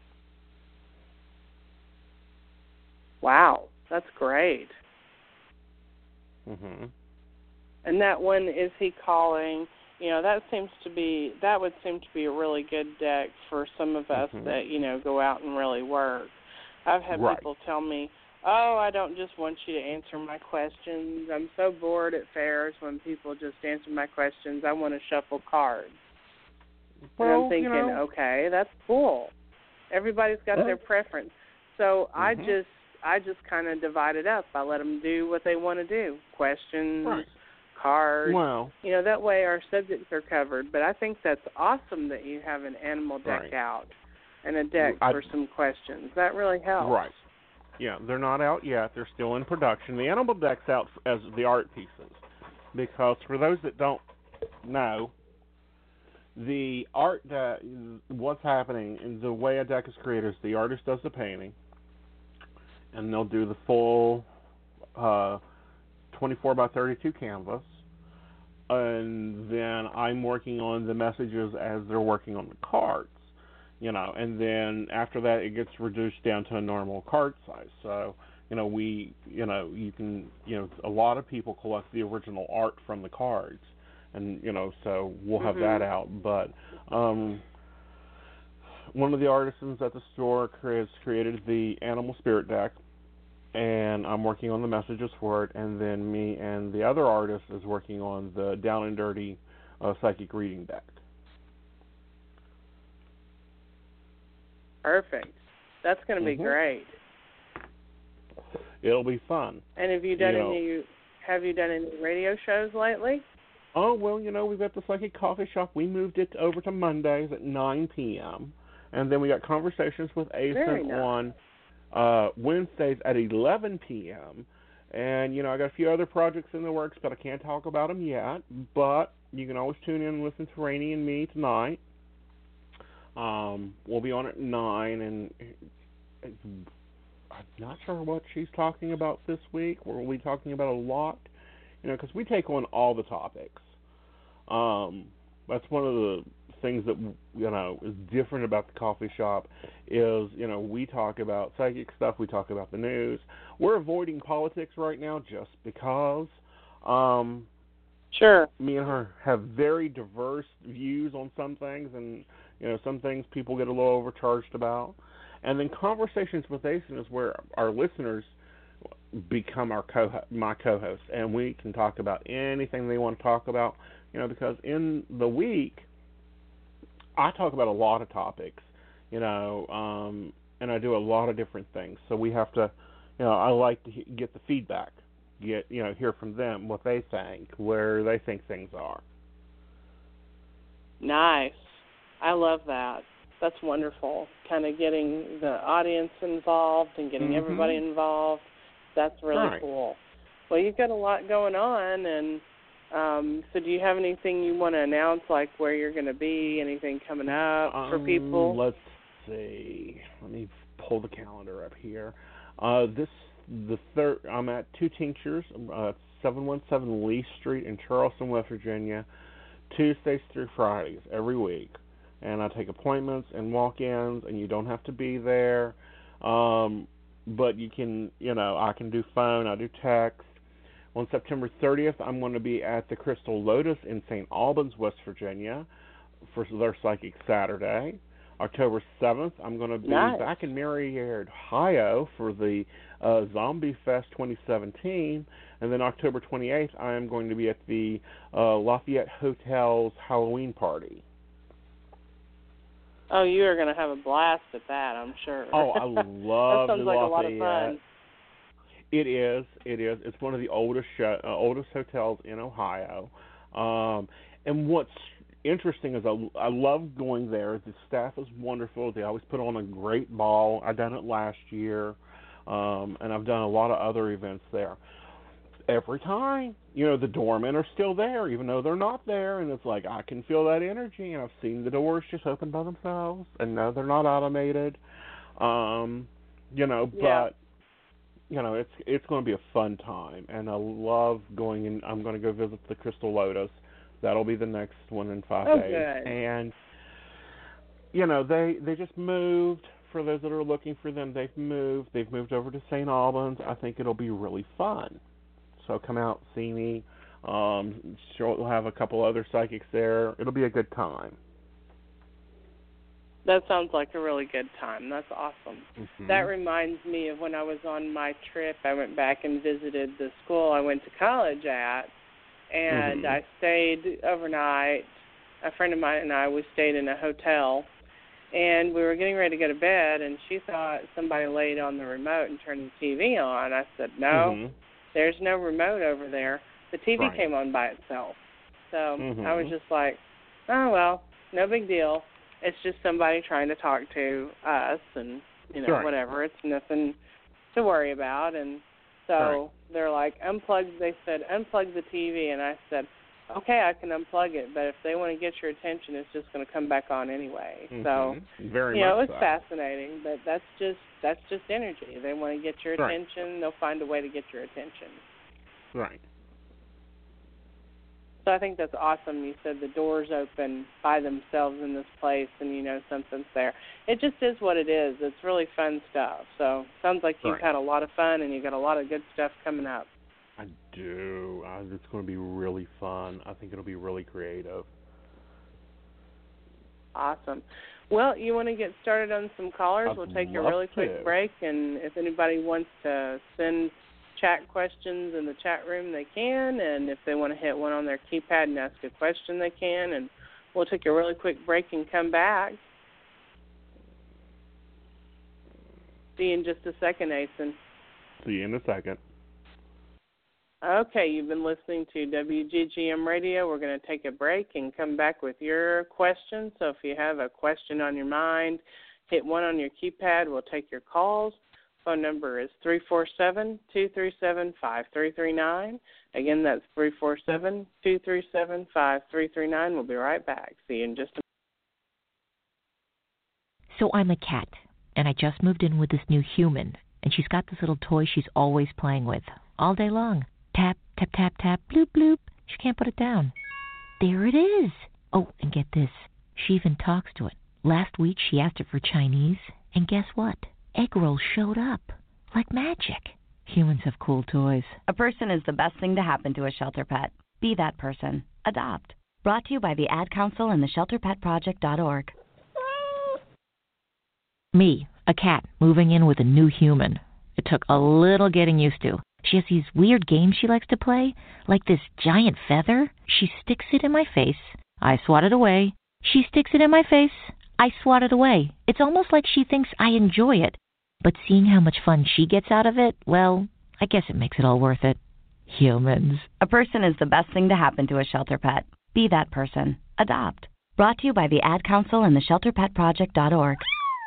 Wow, that's great. Mhm. And that one, is he calling? You know, that seems to be that would seem to be a really good deck for some of us Mhm. that, you know, go out and really work. I've had Right. people tell me, "Oh, I don't just want you to answer my questions. I'm so bored at fairs when people just answer my questions. I want to shuffle cards." Well, and I'm thinking, you know, okay, that's cool. Everybody's got Well- their preference. So I Mhm. just I just kind of divide it up. I let them do what they want to do. Questions, Right. cards. Well, You know, that way our subjects are covered. But I think that's awesome that you have an animal deck Right. out and a deck I- for some questions. That really helps. right. Yeah, they're not out yet. They're still in production. The animal deck's out as the art pieces. Because for those that don't know, the art that what's happening and the way a deck is created is the artist does the painting, and they'll do the full uh, twenty-four by thirty-two canvas, and then I'm working on the messages as they're working on the cards, you know, and then after that it gets reduced down to a normal card size. So, you know, we, you know, you can, you know, a lot of people collect the original art from the cards. And, you know, so we'll have Mhm. that out. But um, one of the artisans at the store has created the animal spirit deck, and I'm working on the messages for it. And then me and the other artist is working on the down and dirty uh, psychic reading deck. Perfect. That's going to be Mhm. great. It'll be fun. And have you done You know- any have you done any radio shows lately? Oh, well, you know, we've got the Psychic Coffee Shop. We moved it over to Mondays at nine p.m. And then we got Conversations with Very Asen nice. on uh, Wednesdays at eleven p.m. And, you know, I got a few other projects in the works, but I can't talk about them yet. But you can always tune in and listen to Rainey and me tonight. Um, we'll be on at nine, and I'm not sure what she's talking about this week. We'll be talking about a lot, you know, because we take on all the topics. Um, that's one of the things that, you know, is different about the coffee shop is, you know, we talk about psychic stuff, we talk about the news. We're avoiding politics right now just because um, Sure. me and her have very diverse views on some things, and, you know, some things people get a little overcharged about. And then Conversations with Asen is where our listeners become our co my co-host, and we can talk about anything they want to talk about, you know, because in the week I talk about a lot of topics, you know, um, and I do a lot of different things. So we have to, you know, I like to he- get the feedback, get, you know, hear from them what they think, where they think things are. Nice. I love that. That's wonderful. Kind of getting the audience involved and getting Mhm. everybody involved. That's really Right. cool. Well, you've got a lot going on, and um, so do you have anything you want to announce, like where you're going to be, anything coming up for Um, people? Let's see. Let me pull the calendar up here. Uh, this the third. I'm at Two Tinctures, uh, seven one seven Lee Street in Charleston, West Virginia, Tuesdays through Fridays every week. And I take appointments and walk-ins, and you don't have to be there. Um, but you can, you know, I can do phone, I do text. On September thirtieth, I'm going to be at the Crystal Lotus in Saint Albans, West Virginia, for their Psychic Saturday. October seventh, I'm going to be Nice. back in Marietta, Ohio, for the uh, Zombie Fest twenty seventeen. And then October twenty-eighth, I am going to be at the uh, Lafayette Hotel's Halloween party. Oh, you are going to have a blast at that, I'm sure. Oh, I love that sounds the like Lafayette. a lot of fun. It is. It is. It's one of the oldest show, uh, oldest hotels in Ohio. Um, and what's interesting is I, I love going there. The staff is wonderful. They always put on a great ball. I done it last year, um, and I've done a lot of other events there. Every time, you know, the doormen are still there, even though they're not there, and it's like I can feel that energy, and I've seen the doors just open by themselves, and no, they're not automated. Um, you know, Yeah. but you know, it's it's going to be a fun time, and I love going in. I'm going to go visit the Crystal Lotus. That'll be the next one in five Oh, days, good. and you know, they they just moved. For those that are looking for them, they've moved. They've moved over to Saint Albans. I think it'll be really fun. So come out, see me. Um, sure, we'll have a couple other psychics there. It'll be a good time. That sounds like a really good time. That's awesome. Mm-hmm. That reminds me of when I was on my trip. I went back and visited the school I went to college at, and Mhm. I stayed overnight. A friend of mine and I, we stayed in a hotel, and we were getting ready to go to bed, and she thought somebody laid on the remote and turned the T V on. I said, no, Mhm. there's no remote over there. The T V Right. came on by itself. So Mhm. I was just like, oh, well, no big deal. It's just somebody trying to talk to us and, you know, Right. whatever. It's nothing to worry about. And so Right. they're like, unplug. They said, unplug the T V. And I said, okay, I can unplug it. But if they want to get your attention, it's just going to come back on anyway. Mhm. So, Very you know, much it's so. fascinating. But that's just that's just energy. They want to get your Right. attention. They'll find a way to get your attention. Right. So I think that's awesome. You said the doors open by themselves in this place and you know something's there. It just is what it is. It's really fun stuff. So sounds like you've Right. had a lot of fun and you've got a lot of good stuff coming up. I do. Uh, it's going to be really fun. I think it'll be really creative. Awesome. Well, you want to get started on some callers? I'd We'll take a love really quick to. break, and if anybody wants to send chat questions in the chat room, they can, and if they want to hit one on their keypad and ask a question, they can, and we'll take a really quick break and come back. See you in just a second, Asen. See you in a second. Okay, you've been listening to W G G M Radio. We're going to take a break and come back with your questions. So if you have a question on your mind, hit one on your keypad. We'll take your calls. Phone number is three four seven, two three seven, five three three nine. Again, that's three four seven, two three seven, five three three nine. We'll be right back. See you in just a So I'm a cat, and I just moved in with this new human, and she's got this little toy she's always playing with, all day long. Tap, tap, tap, tap, bloop, bloop. She can't put it down. There it is. Oh, and get this. She even talks to it. Last week she asked it for Chinese, and guess what? Egg rolls showed up. Like magic. Humans have cool toys. A person is the best thing to happen to a shelter pet. Be that person. Adopt. Brought to you by the Ad Council and the shelter pet project dot org. Me, a cat, moving in with a new human. It took a little getting used to. She has these weird games she likes to play, like this giant feather. She sticks it in my face. I swat it away. She sticks it in my face. I swat it away. It's almost like she thinks I enjoy it. But seeing how much fun she gets out of it, well, I guess it makes it all worth it. Humans. A person is the best thing to happen to a shelter pet. Be that person. Adopt. Brought to you by the Ad Council and the shelter pet project dot org.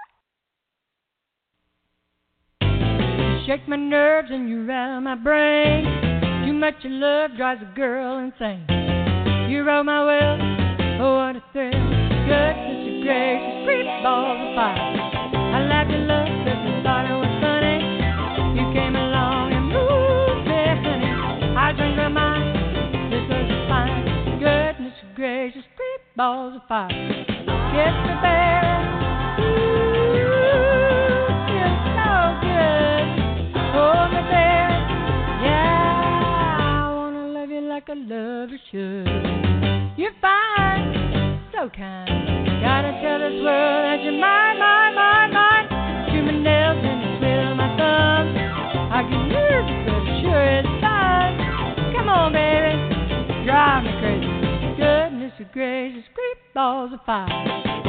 Shake my nerves and you rattle my brain. Too much of love drives a girl insane. You roll my world, oh what a thrill. Goodness your gracious, sweet balls of fire. I laughed at love cause I thought it was funny. You came along and moved me, honey. I drank my mind, this was fine. Goodness gracious, sweet balls of fire. Kiss me, baby. Ooh, feels so good. Hold me there, yeah, I wanna love you like a lover should. You're fine, so kind. Gotta tell this world that you're mine, mine, mine, mine. Chew my nails and you twiddle my thumbs. I get nervous, but it sure is fun. Come on, baby, drive me crazy. Goodness gracious, great balls of fire.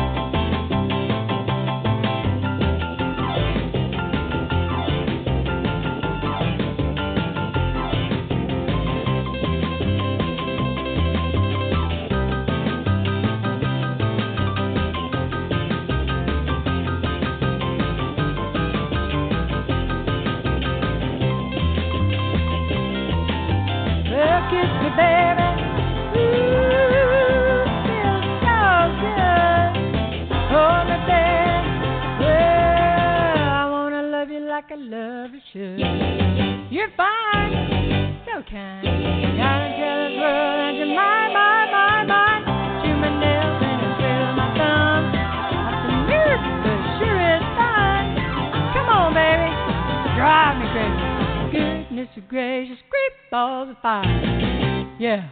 goodness gracious, great balls of fire. Yeah.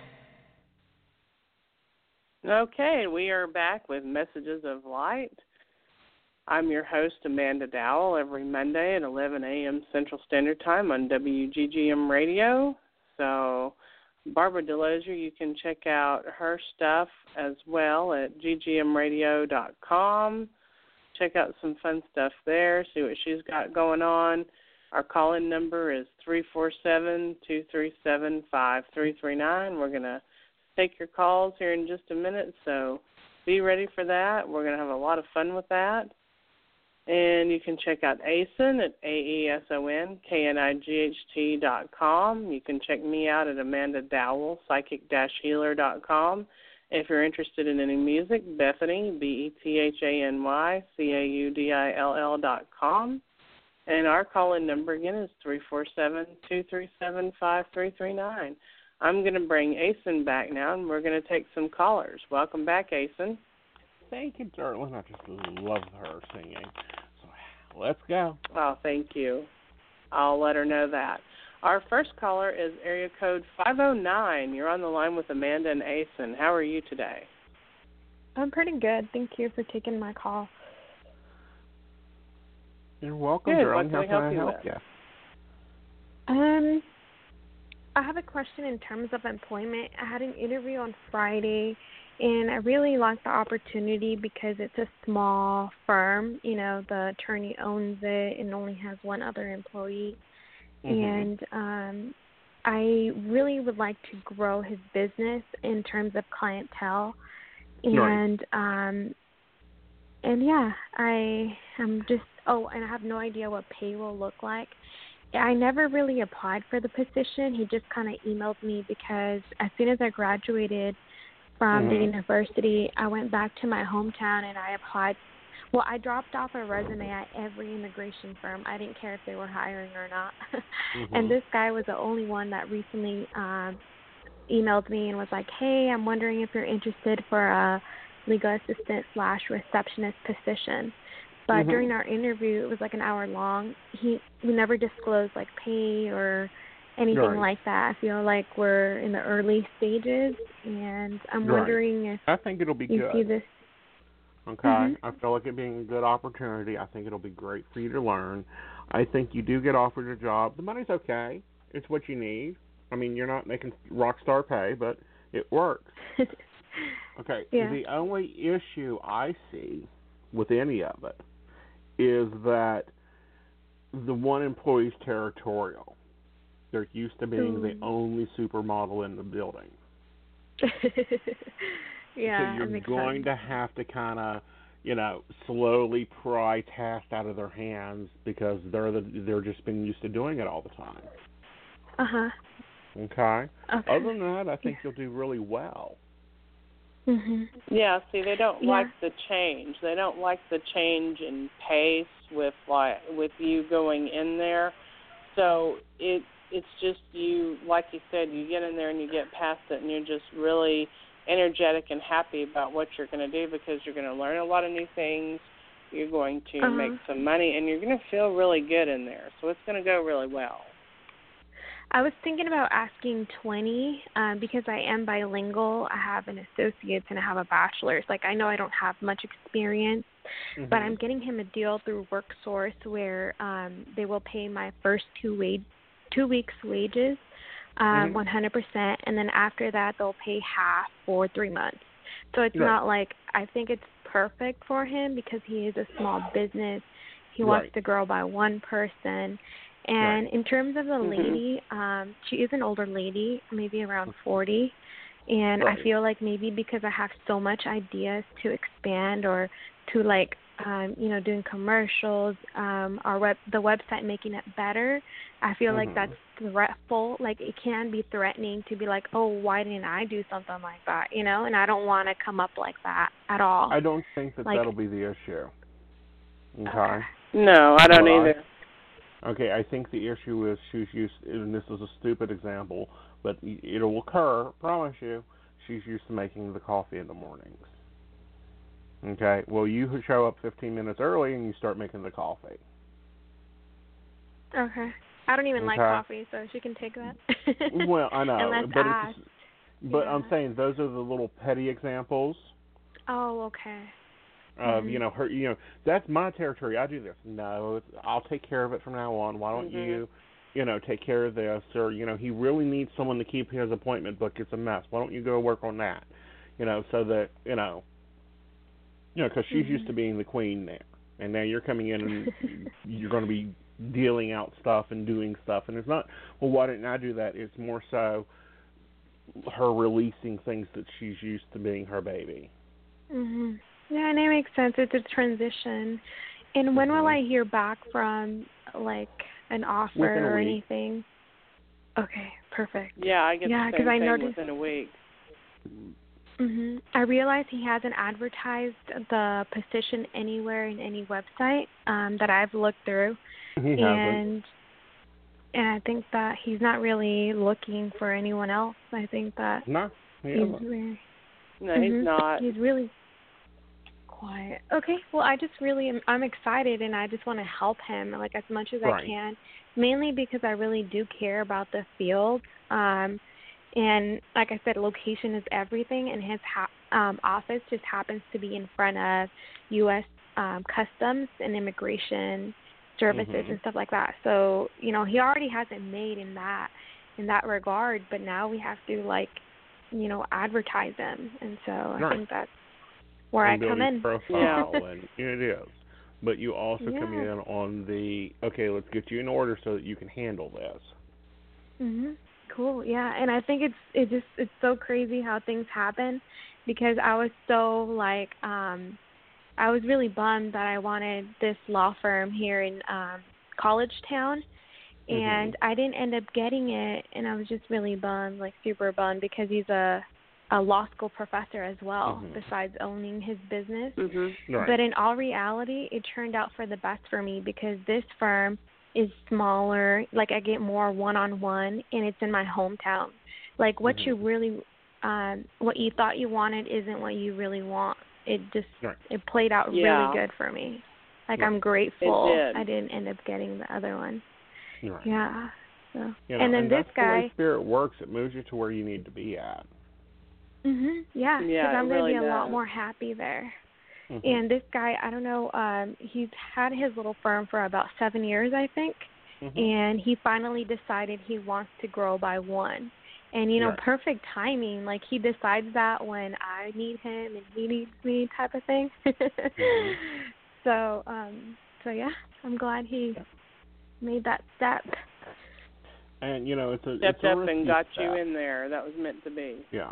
Okay, we are back with Messages of Light. I'm your host, Amanda Dowell, every Monday at eleven a.m. Central Standard Time on W G G M Radio. So, Barbara DeLozier, you can check out her stuff as well at g g m radio dot com. Check out some fun stuff there, see what she's got going on. Our call-in number is three four seven, two three seven, five three three nine. We're going to take your calls here in just a minute, so be ready for that. We're going to have a lot of fun with that. And you can check out A S O N at A E S O N K N I G H T dot com. You can check me out at Amanda Dowell, psychic dash healer dot com. If you're interested in any music, Bethany, B E T H A N Y, C A U D I L L dot com. And our call-in number, again, is three four seven, two three seven, five three three nine. I'm going to bring A S O N back now, and we're going to take some callers. Welcome back, A S O N. Thank you, darling. I just love her singing. So let's go. Oh, thank you. I'll let her know that. Our first caller is area code five oh nine. You're on the line with Amanda and A S O N. How are you today? I'm pretty good. Thank you for taking my call. You're welcome, Good. darling. What can How we can I help help you you? Um, I have a question in terms of employment. I had an interview on Friday, and I really like the opportunity because it's a small firm. You know, the attorney owns it and only has one other employee. Mm-hmm. And um, I really would like to grow his business in terms of clientele. And, right. um, and yeah, I am just, oh, and I have no idea what pay will look like. I never really applied for the position. He just kind of emailed me because as soon as I graduated from mm-hmm. the university, I went back to my hometown and I applied. Well, I dropped off a resume at every immigration firm. I didn't care if they were hiring or not. mm-hmm. And this guy was the only one that recently um, emailed me and was like, hey, I'm wondering if you're interested for a legal assistant slash receptionist position. But mm-hmm. during our interview, it was like an hour long. He we never disclosed like pay or anything right. like that. I feel like we're in the early stages, and I'm right. wondering if I think it'll be you good. see this. Okay, mm-hmm. I feel like it being a good opportunity. I think it'll be great for you to learn. I think you do get offered a job. The money's okay. It's what you need. I mean, you're not making rock star pay, but it works. Okay, yeah. The only issue I see with any of it is that the one employee's territorial. They're used to being mm. the only supermodel in the building. yeah, so you're going sense. to have to kind of, you know, slowly pry tasks out of their hands because they're the, they're just been used to doing it all the time. Uh huh. Okay. Okay. Other than that, I think yeah. you'll do really well. Mhm. Yeah, see, they don't yeah. like the change. They don't like the change in pace with like with you going in there. So it it's just you, like you said, you get in there and you get past it, and you're just really energetic and happy about what you're going to do because you're going to learn a lot of new things. You're going to uh-huh. make some money, and you're going to feel really good in there. So it's going to go really well. I was thinking about asking twenty um, because I am bilingual. I have an associate's and I have a bachelor's. Like, I know I don't have much experience, mm-hmm. but I'm getting him a deal through WorkSource where um, they will pay my first two wage, two weeks' wages, um, mm-hmm. one hundred percent, and then after that they'll pay half for three months. So it's right. not like, I think it's perfect for him because he is a small business. He right. wants to grow by one person. And right. in terms of the lady, mm-hmm. um, she is an older lady, maybe around forty. And right. I feel like maybe because I have so much ideas to expand or to, like, um, you know, doing commercials, um, our web, the website making it better, I feel mm-hmm. like that's threatful. Like, it can be threatening to be like, oh, why didn't I do something like that, you know? And I don't want to come up like that at all. I don't think that like, that'll be the issue. Okay? okay. No, I don't well, either. I, Okay, I think the issue is she's used, and this is a stupid example, but it'll occur, promise you, she's used to making the coffee in the mornings. Okay, well, you show up fifteen minutes early and you start making the coffee. Okay. I don't even Okay. like coffee, so she can take that. Well, I know, Unless but asked. it's, but Yeah. I'm saying those are the little petty examples Oh, okay. of Mhm. you know her. You know, that's my territory. I do this. No, it's, I'll take care of it from now on. Why don't Mhm. you, you know, take care of this? Or you know, he really needs someone to keep his appointment book. It's a mess. Why don't you go work on that? You know, so that you know, you know, because she's Mhm. used to being the queen there, and now you're coming in and you're going to be dealing out stuff and doing stuff, and it's not. Well, why didn't I do that? It's more so her releasing things that she's used to being her baby. Mhm. Yeah, and it makes sense. It's a transition. And when will Mhm. I hear back from like an offer Within a or week. anything? Okay, perfect. Yeah, I get Yeah, the 'cause same I thing noticed- within a week. Mhm. I realize he hasn't advertised the position anywhere in any website um, that I've looked through, He hasn't. and and I think that he's not really looking for anyone else. I think that No, he he's hasn't. very, No, he's Mhm. not. He's really quiet. Okay, well, I just really am, I'm excited, and I just want to help him like as much as Right. I can, mainly because I really do care about the field. Um, and like I said, location is everything, and his ha- um, office just happens to be in front of U S Um, Customs and Immigration Services Mhm. and stuff like that. So you know, he already has it made in that in that regard, but now we have to like, you know, advertise him, and so I Right. think that's where and I build come his in. profile, and it is. But you also come Yeah. in on the okay. Let's get you in order so that you can handle this. Mhm. Cool. Yeah, and I think it's it just it's so crazy how things happen, because I was so like um I was really bummed that I wanted this law firm here in um College Town, and Mhm. I didn't end up getting it, and I was just really bummed, like super bummed, because he's a a law school professor as well, Mhm. besides owning his business. Mhm. Right. But in all reality, it turned out for the best for me, because this firm is smaller. Like I get more one-on-one, and it's in my hometown. Like what Mhm. you really, um, what you thought you wanted isn't what you really want. It just Right. it played out Yeah. really good for me. Like Right. I'm grateful It did. I didn't end up getting the other one. Right. Yeah. So You know, and then and this that's the way guy. Spirit works. It moves you to where you need to be at. Mhm. Yeah. Because Yeah, it I'm really gonna be a lot does. more happy there. Mhm. And this guy, I don't know, um, he's had his little firm for about seven years, I think. Mhm. And he finally decided he wants to grow by one. And, you know, Right. perfect timing. Like, he decides that when I need him and he needs me type of thing. Mhm. So, um, so yeah, I'm glad he made that step. And you know, it's a Stepped it's a up risky and got step. you in there. That was meant to be. Yeah.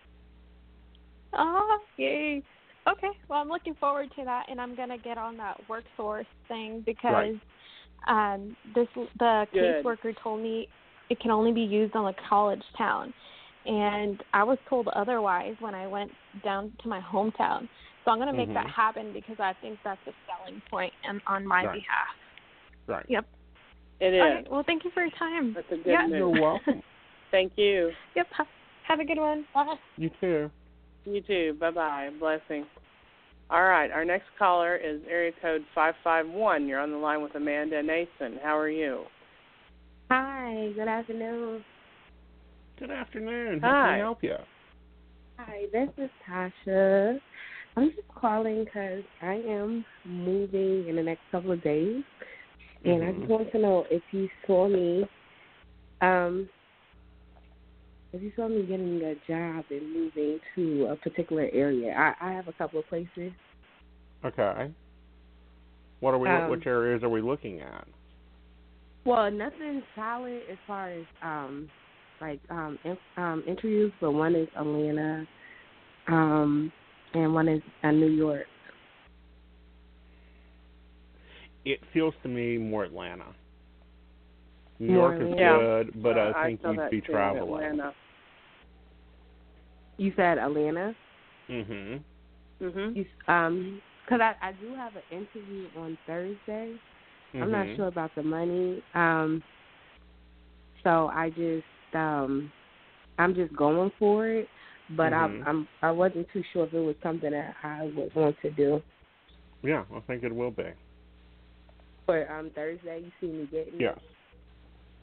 Oh, yay. Okay, well, I'm looking forward to that, and I'm going to get on that WorkSource thing, because Right. um, this the Good. caseworker told me it can only be used on a college town. And I was told otherwise when I went down to my hometown. So I'm going to make Mhm. that happen, because I think that's a selling point on, on my Right. behalf. Right. Yep. It is. All right, well, thank you for your time. That's a good Yeah. move. You're welcome. Thank you. Yep, ha- have a good one. Bye. You too. You too. Bye-bye. Blessing. All right. Our next caller is area code five five one. You're on the line with Amanda Nason. How are you? Hi. Good afternoon. Good afternoon. How can Hi. I help you? Hi. This is Tasha. I'm just calling because I am moving in the next couple of days, and I just Mhm. want to know if you saw me, um, if you saw me getting a job and moving to a particular area. I, I have a couple of places. Okay. What are we? Um, which areas are we looking at? Well, nothing solid as far as um, like um, in, um, interviews, but one is Atlanta, um, and one is uh, New York. It feels to me more Atlanta. New More York is Atlanta? good, but Uh, I think saw you'd that be too, traveling. Atlanta. You said Atlanta. Mhm. Mhm. You, um, because I, I do have an interview on Thursday. I'm not Mhm. sure about the money. Um, so I just um, I'm just going for it. But Mhm. I, I'm I wasn't too sure if it was something that I would want to do. Yeah, I think it will be. But um, Thursday, you see me getting Yes.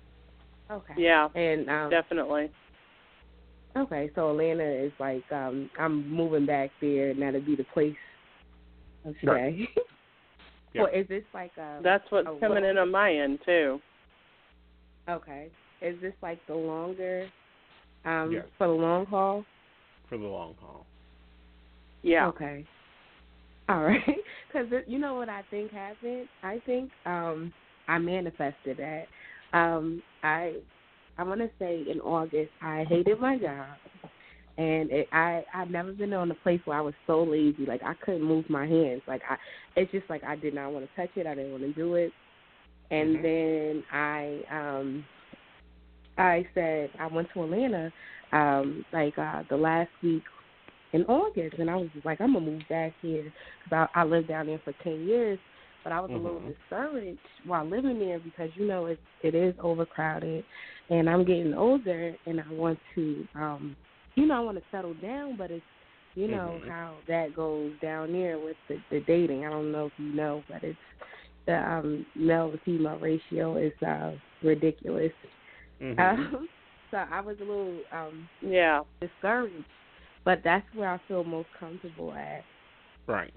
Okay. Yeah. And um, definitely. Okay, so Atlanta is like um, I'm moving back there, and that'll be the place of stay. Right. Yeah. Well, is this like a? That's what's a coming in on my end too. Okay. Is this like the longer, um, Yes. for the long haul? For the long haul. Yeah. Okay. All right. Because you know what I think happened? I think um, I manifested that. Um, I I want to say in August I hated my job, and it, I I've never been on a place where I was so lazy, like I couldn't move my hands. Like I, it's just like I did not want to touch it. I didn't want to do it. And Mhm. then I um I said I went to Atlanta um like uh the last week in August, and I was just like, I'm gonna move back here because I, I lived down there for ten years, but I was Mhm. a little discouraged while living there because you know it it is overcrowded, and I'm getting older, and I want to um you know I want to settle down, but it's you know Mhm. how that goes down there with the, the dating. I don't know if you know, but it's the um, male to female ratio is uh, ridiculous. Mhm. Um, so I was a little um, Yeah. discouraged, but that's where I feel most comfortable at. Right.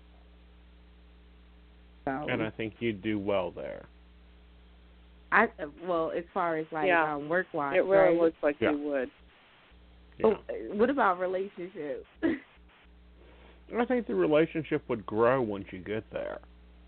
So And I think you do well there. I well, as far as like Yeah. um, work wise, It really right? looks like Yeah. you would. Yeah. Oh, what about relationships? I think the relationship would grow once you get there.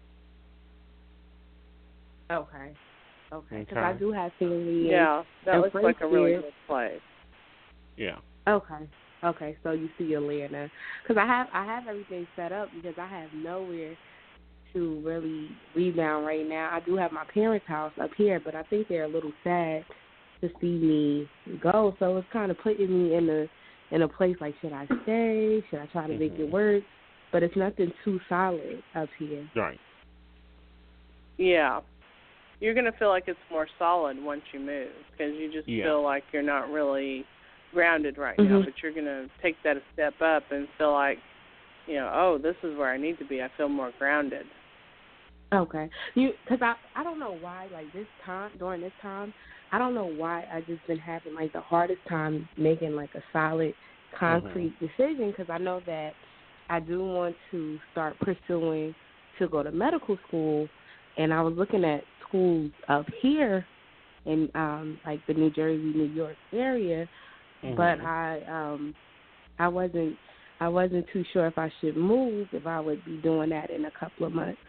Okay. Okay. Because Okay. I do have family. Yeah. That and looks friends like a really here. good place. Yeah. Okay. Okay. So you see Atlanta, because I have I have everything set up because I have nowhere to really rebound right now. I do have my parents' house up here, but I think they're a little sad to see me go. So it's kind of putting me in a in a place like, should I stay? Should I try to make it Mhm. work? But it's nothing too solid up here. Right. Yeah. You're going to feel like it's more solid once you move because you just Yeah. feel like you're not really grounded right now, Mhm. but you're going to take that a step up and feel like, you know, oh, this is where I need to be. I feel more grounded. Okay. You, because I, I don't know why, like this time, during this time, I don't know why I just been having like the hardest time making like a solid, concrete decision because I know that I do want to start pursuing to go to medical school, and I was looking at schools up here in um like the New Jersey, New York area, Mhm. but I um I wasn't I wasn't too sure if I should move if I would be doing that in a couple of months.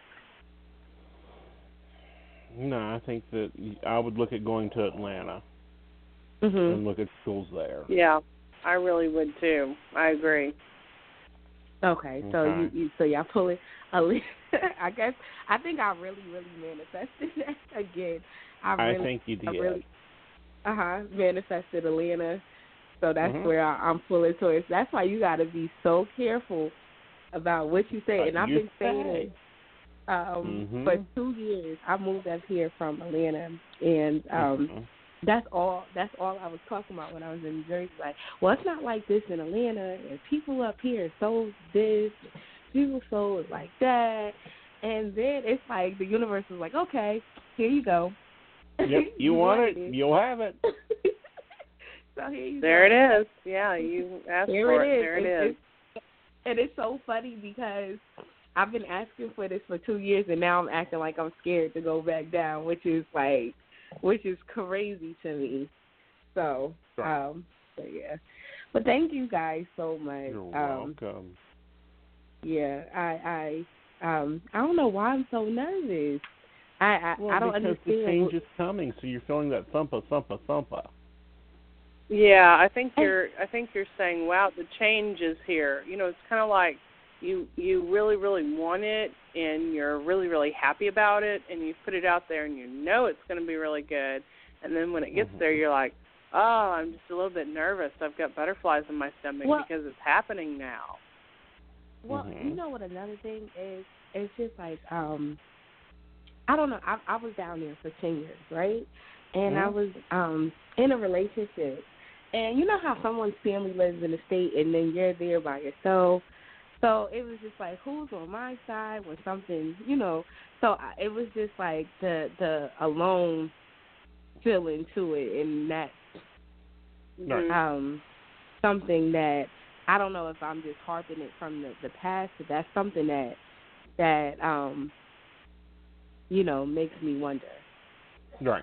No, I think that y- I would look at going to Atlanta Mhm. and look at schools there. Yeah, I really would too. I agree. Okay, so Okay. you, you so y'all pulling a li- I guess I think I really really manifested that again. I I really think you I did. really uh huh manifested Atlanta. So that's Mhm. where I, I'm pulling towards. That's why you got to be so careful about what you say. What and I've you been saying say. it um, Mhm. for two years. I moved up here from Atlanta, and um, Mhm. that's all. That's all I was talking about when I was in New Jersey. Like, well, it's not like this in Atlanta, and people up here so this, people so like that, and then it's like the universe is like, okay, here you go. Yep, you, want it, it. you'll have it. So here you There go. it is. Yeah, you asked Here for it is. There it It's- is. it's- And it's so funny because I've been asking for this for two years, and now I'm acting like I'm scared to go back down, which is like, which is crazy to me. So, Right. um, so yeah. But thank you guys so much. You're um, welcome. Yeah, I, I, um, I don't know why I'm so nervous. I, I, Well, I don't because understand. the change is coming, so you're feeling that thumpa, thumpa, thumpa. Yeah, I think you're. I think you're saying, "Wow, the change is here." You know, it's kind of like you you really really want it, and you're really really happy about it, and you put it out there, and you know it's going to be really good. And then when it gets Mhm. there, you're like, "Oh, I'm just a little bit nervous. I've got butterflies in my stomach Well- because it's happening now." Well, Mhm. you know what another thing is? It's just like, um, I don't know. I, I was down there for ten years, right? And I Mhm. was um in a relationship. And you know how someone's family lives in the state and then you're there by yourself? So it was just like, who's on my side when something, you know. So I- it was just like the, the alone feeling to it, and that's Right. um, something that I don't know if I'm just harping it from the, the past, but that's something that that um, you know, makes me wonder. Right.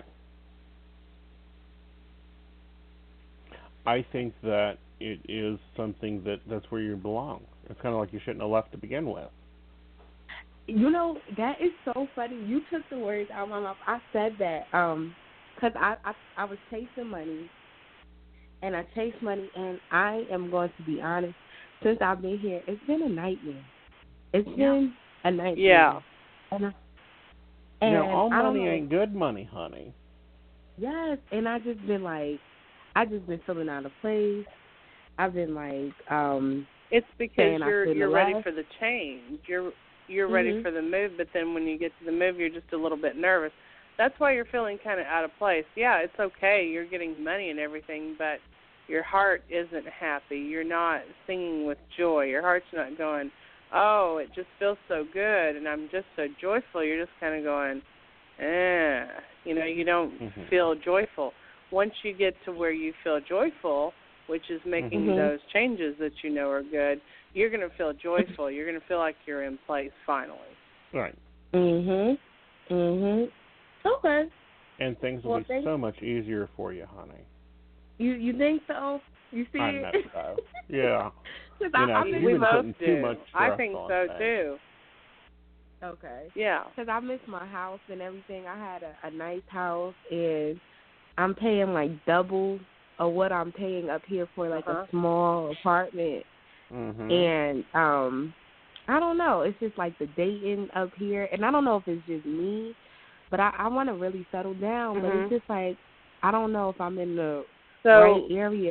I think that it is something that that's where you belong. It's kind of like you shouldn't have left to begin with. You know, that is so funny. You took the words out of my mouth. I said that um, because I, I I was chasing money, and I chased money, and I am going to be honest. Since I've been here, it's been a nightmare. It's been a nightmare. Yeah. And, I, You and know, all I don't money know. ain't good money, honey. Yes, and I just been like, I just been feeling out of place. I've been like, um, It's because saying I you're shouldn't you're have ready left. for the change. You're you're ready Mhm. for the move, but then when you get to the move, you're just a little bit nervous. That's why you're feeling kind of out of place. Yeah, it's okay. You're getting money and everything, but your heart isn't happy. You're not singing with joy. Your heart's not going, oh, it just feels so good, and I'm just so joyful. You're just kind of going, eh. You know, you don't Mm-hmm. feel joyful. Once you get to where you feel joyful, which is making Mhm. those changes that you know are good, you're going to feel joyful. You're going to feel like you're in place finally. Right. Mhm. Mhm. Okay. And things will Well, be thank- so much easier for you, honey. You you think so? You see I it? know so. Yeah. 'Cause You I, know, I 'cause miss you've been both putting do. too much I stress think on so things. too. Okay. Yeah. Because I miss my house and everything. I had a, a nice house, and I'm paying like double of what I'm paying up here for like Uh-huh. a small apartment. Mm-hmm. And um, I don't know. It's just like the dating up here, and I don't know if it's just me, but I, I want to really settle down. But Mhm. it's just like I don't know if I'm in the So right area.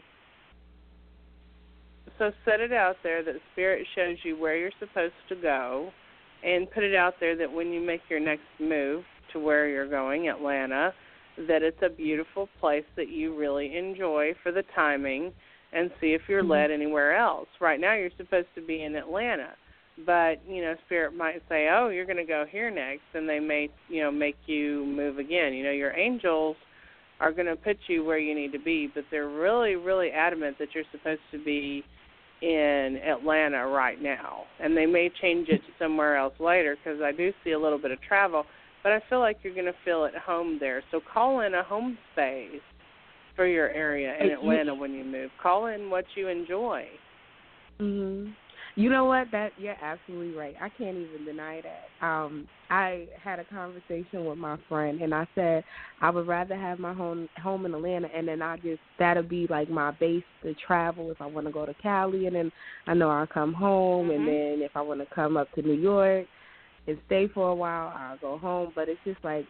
So set it out there that Spirit shows you where you're supposed to go, and put it out there that when you make your next move to where you're going, Atlanta, that it's a beautiful place that you really enjoy for the timing, and see if you're Mhm. led anywhere else. Right now you're supposed to be in Atlanta, but, you know, Spirit might say, oh, you're going to go here next, and they may, you know, make you move again. You know, your angels are going to put you where you need to be, but they're really, really adamant that you're supposed to be in Atlanta right now, and they may change it to somewhere else later, because I do see a little bit of travel, but I feel like you're going to feel at home there. So call in a home space for your area in Atlanta when you move. Call in what you enjoy. Mhm. You know what? That you're absolutely right. I can't even deny that. Um, I had a conversation with my friend, and I said I would rather have my home home in Atlanta, and then I just that'll be like my base to travel if I want to go to Cali, and then I know I'll come home, Mhm. and then if I want to come up to New York and stay for a while, I'll go home. But it's just like,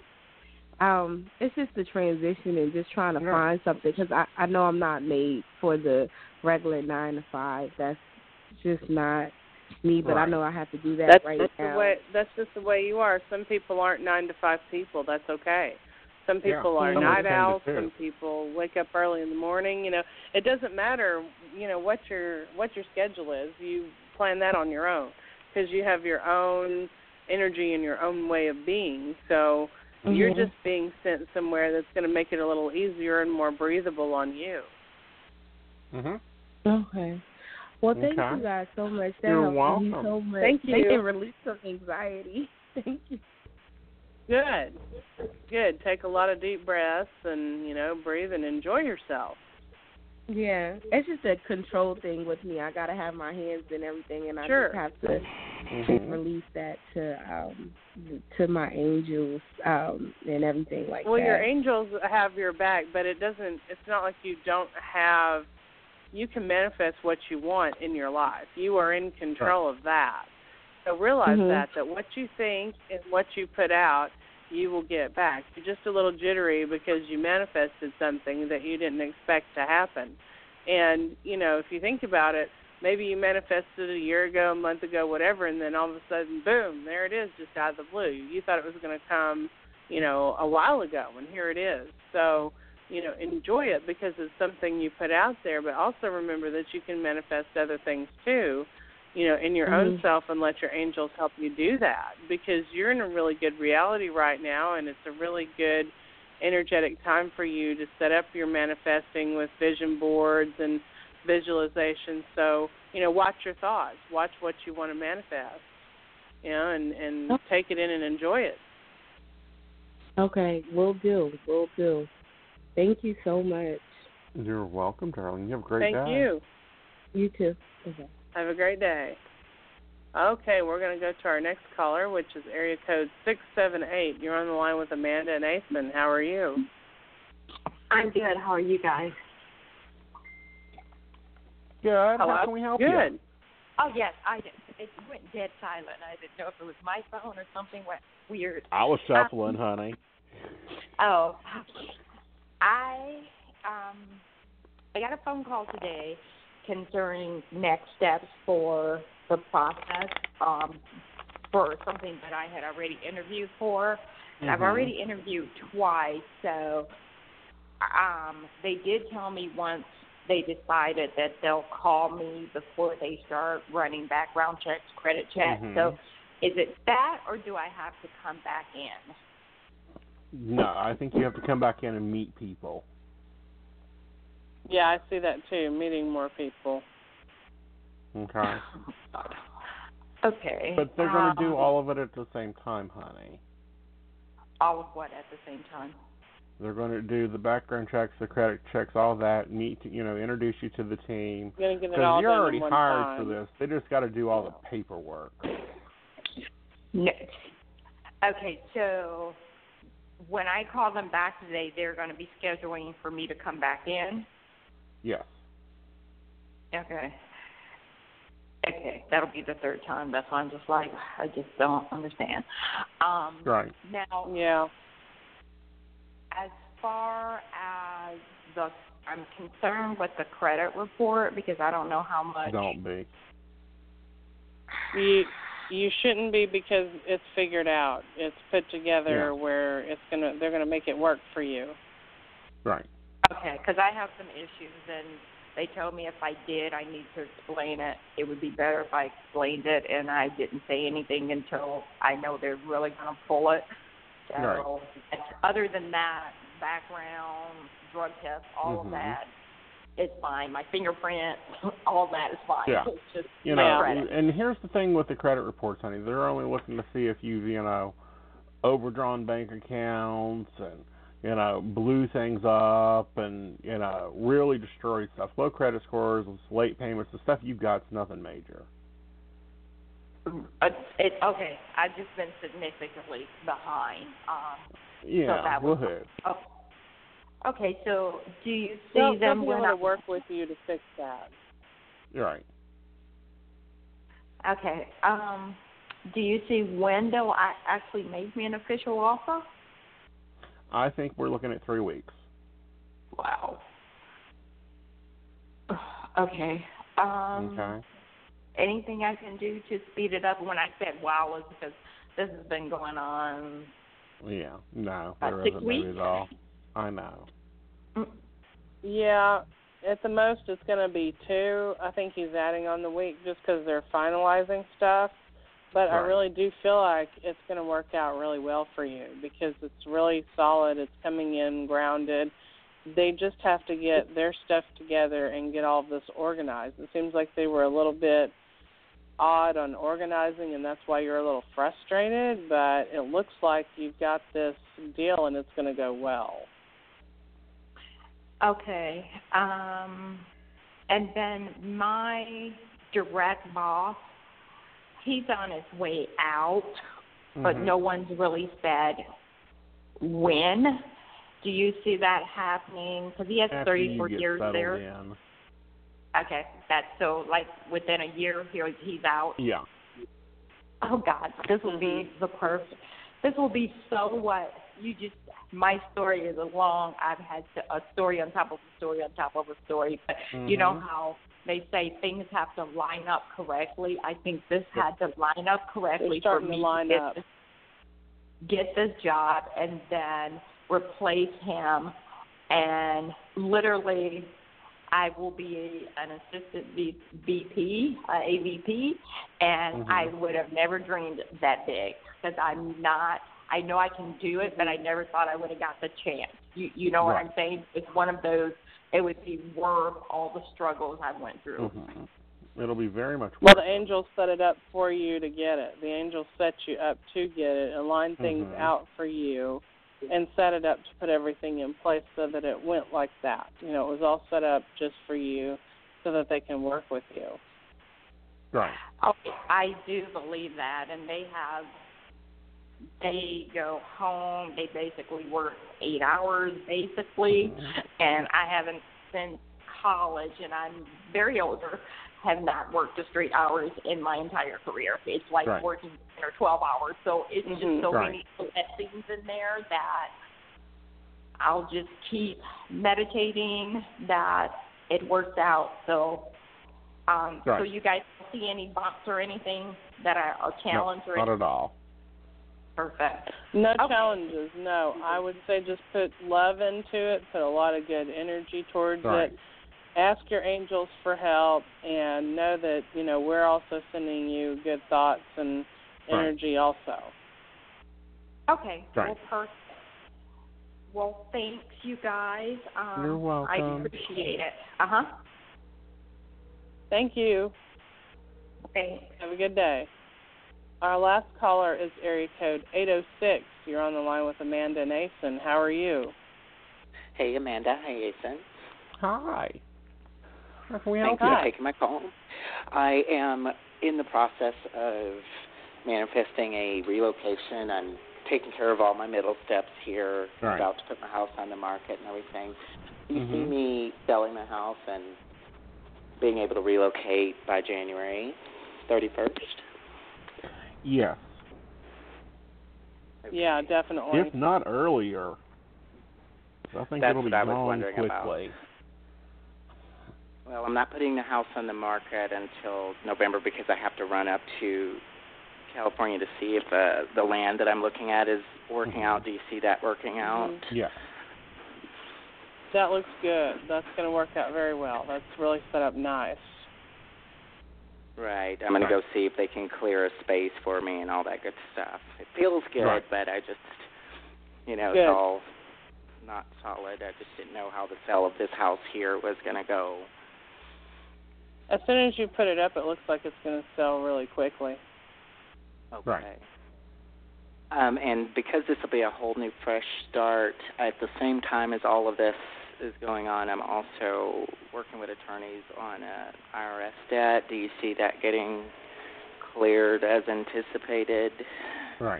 um, it's just the transition and just trying to Yeah. find something, because I I know I'm not made for the regular nine to five. That's just not me, but I Right. know I have to do that That's right just now. the way. That's just the way you are. Some people aren't nine to five people. That's okay. Some Yeah, people are some night tend to owls. too. Some people wake up early in the morning. You know, it doesn't matter. You know what your what your schedule is. You plan that on your own, because you have your own energy and your own way of being. So you're Mhm. just being sent somewhere that's going to make it a little easier and more breathable on you. Mhm. Okay. Well, thank Okay. you guys so much. That You're helped me welcome. so much. Thank They you. can release some anxiety. Thank you. Good. Good. Take a lot of deep breaths and, you know, breathe and enjoy yourself. Yeah, it's just a control thing with me. I gotta have my hands in everything, and I Sure. just have to Mhm. release that to um to my angels um and everything like Well, that. your angels have your back, but it doesn't, it's not like you don't have, you can manifest what you want in your life. You are in control of that. So realize Mhm. that, that what you think and what you put out, you will get back. You're just a little jittery because you manifested something that you didn't expect to happen. And, you know, if you think about it, maybe you manifested a year ago, a month ago, whatever, and then all of a sudden, boom, there it is, just out of the blue. You thought it was going to come, you know, a while ago, and here it is. So, you know, enjoy it because it's something you put out there, but also remember that you can manifest other things too, you know, in your own Mhm. self, and let your angels help you do that, because you're in a really good reality right now, and it's a really good energetic time for you to set up your manifesting with vision boards and visualization. So, you know, watch your thoughts. Watch what you want to manifest, you know, and, and oh. take it in and enjoy it. Okay, will do, will do. Thank you so much. You're welcome, darling. You have a great Thank day. Thank you. You too. Okay. Have a great day. Okay, we're going to go to our next caller, which is area code six seven eight. You're on the line with Amanda and Nathan. How are you? I'm good. How are you guys? Good. Hello? How can we help good. you? Good. Oh, yes, I did. It went dead silent. I didn't know if it was my phone or something went weird. I was shuffling, um, honey. Oh, I um, I got a phone call today concerning next steps for the process um, for something that I had already interviewed for. And Mm-hmm. I've already interviewed twice, so um, they did tell me once they decided that they'll call me before they start running background checks, credit checks. Mm-hmm. So is it that, or do I have to come back in? No, I think you have to come back in and meet people. Yeah, I see that too, meeting more people. Okay. Okay. But they're going to um, do all of it at the same time, honey. All of what at the same time? They're going to do the background checks, the credit checks, all that, meet, you know, introduce you to the team. You're going to get it Because all you're done already in one hired time. for this. They just got to do all the paperwork. No. Okay, so when I call them back today, they're going to be scheduling for me to come back in? Yes. Okay. Okay, that'll be the third time. That's why I'm just like, I just don't understand. Um, Right. Now, yeah. as far as the, I'm concerned with the credit report because I don't know how much. Don't be. You you shouldn't be because it's figured out. It's put together Yeah. where it's gonna they're gonna make it work for you. Right. Okay, because I have some issues, and they told me if I did, I need to explain it. It would be better if I explained it, and I didn't say anything until I know they're really going to pull it. So, Right. other than that, background, drug test, all Mm-hmm. of that is fine. My fingerprint, all that is fine. Yeah. It's just You my know, credit. and here's the thing with the credit reports, honey. They're only looking to see if you've, you know, overdrawn bank accounts and, you know, blew things up and, you know, really destroyed stuff. Low credit scores, late payments, the stuff you've got is nothing major. Uh, it, okay, I've just been significantly behind. Um, Yeah, so that go was, ahead. Oh, okay, so do you see They'll, them they'll be when able I to work with you to fix that. You're right. Okay. Um, do you see when they'll a- actually make me an official offer? I think we're looking at three weeks. Wow. Okay. Um, Okay. Anything I can do to speed it up? When I said wow, is because this has been going on. Yeah, no, About there six isn't weeks? maybe at all. I know. Yeah, at the most it's going to be two. I think he's adding on the week just because they're finalizing stuff. But I Right. really do feel like it's going to work out really well for you because it's really solid. It's coming in grounded. They just have to get their stuff together and get all of this organized. It seems like they were a little bit odd on organizing, and that's why you're a little frustrated. But it looks like you've got this deal, and it's going to go well. Okay. Um, and then my direct boss, he's on his way out, but Mhm. no one's really said when. Do you see that happening? Because he has After thirty-four you get years settled there. in. Okay, that's so like within a year he he's out. Yeah. Oh God, this will be the perfect. This will be so what you just. My story is a long. I've had a story on top of a story on top of a story. But you know Mhm. how they say things have to line up correctly. I think this Yep. had to line up correctly They're for starting me to line to get up. this, get this job and then replace him. And literally, I will be an assistant V P, uh, A V P, and Mhm. I would have never dreamed that big because I'm not I know I can do it, but I never thought I would have got the chance. You, you know what Right. I'm saying? It's one of those, it would be worth all the struggles I went through. Mm-hmm. It'll be very much Well, worth the angels set it up for you to get it. The angels set you up to get it and line things Mhm. out for you and set it up to put everything in place so that it went like that. You know, it was all set up just for you so that they can work with you. Right. Okay, I do believe that, and they have, they go home, they basically work eight hours, basically, Mhm. and I haven't, since college, and I'm very older, have not worked a straight hours in my entire career. It's like Right. working ten or twelve hours, so it's Mhm. just so Right. many blessings in there that I'll just keep meditating that it works out. So, um, Right. so you guys don't see any bumps or anything that are a challenge no, or not anything? at all. Perfect. No Okay. challenges, no. I would say just put love into it, put a lot of good energy towards Right. it. Ask your angels for help and know that, you know, we're also sending you good thoughts and Right. energy also. Okay. Right. Well, perfect. Well, thanks, you guys. Um, You're welcome. I appreciate it. Uh-huh. Thank you. Thanks. Have a good day. Our last caller is area code eight oh six. You're on the line with Amanda Nason. How are you? Hey, Amanda. Hey, Jason. Hi. How can we Thank help you you? for taking my call. I am in the process of manifesting a relocation. I'm taking care of all my middle steps here, Right. about to put my house on the market and everything. You see Mhm. me selling my house and being able to relocate by January thirty-first? Yes. Yeah, definitely. If not earlier. I think That's it'll be what I was gone wondering about. quickly. Well, I'm not putting the house on the market until November because I have to run up to California to see if uh, the land that I'm looking at is working Mhm. out. Do you see that working out? Mhm. Yeah. That looks good. That's going to work out very well. That's really set up nice. Right. I'm going to go see if they can clear a space for me and all that good stuff. It feels good, Right. but I just, you know, Good. it's all not solid. I just didn't know how the sale of this house here was going to go. As soon as you put it up, it looks like it's going to sell really quickly. Okay. Right. Um, and because this will be a whole new fresh start, at the same time as all of this is going on, I'm also working with attorneys on a I R S debt. Do you see that getting cleared as anticipated? Right.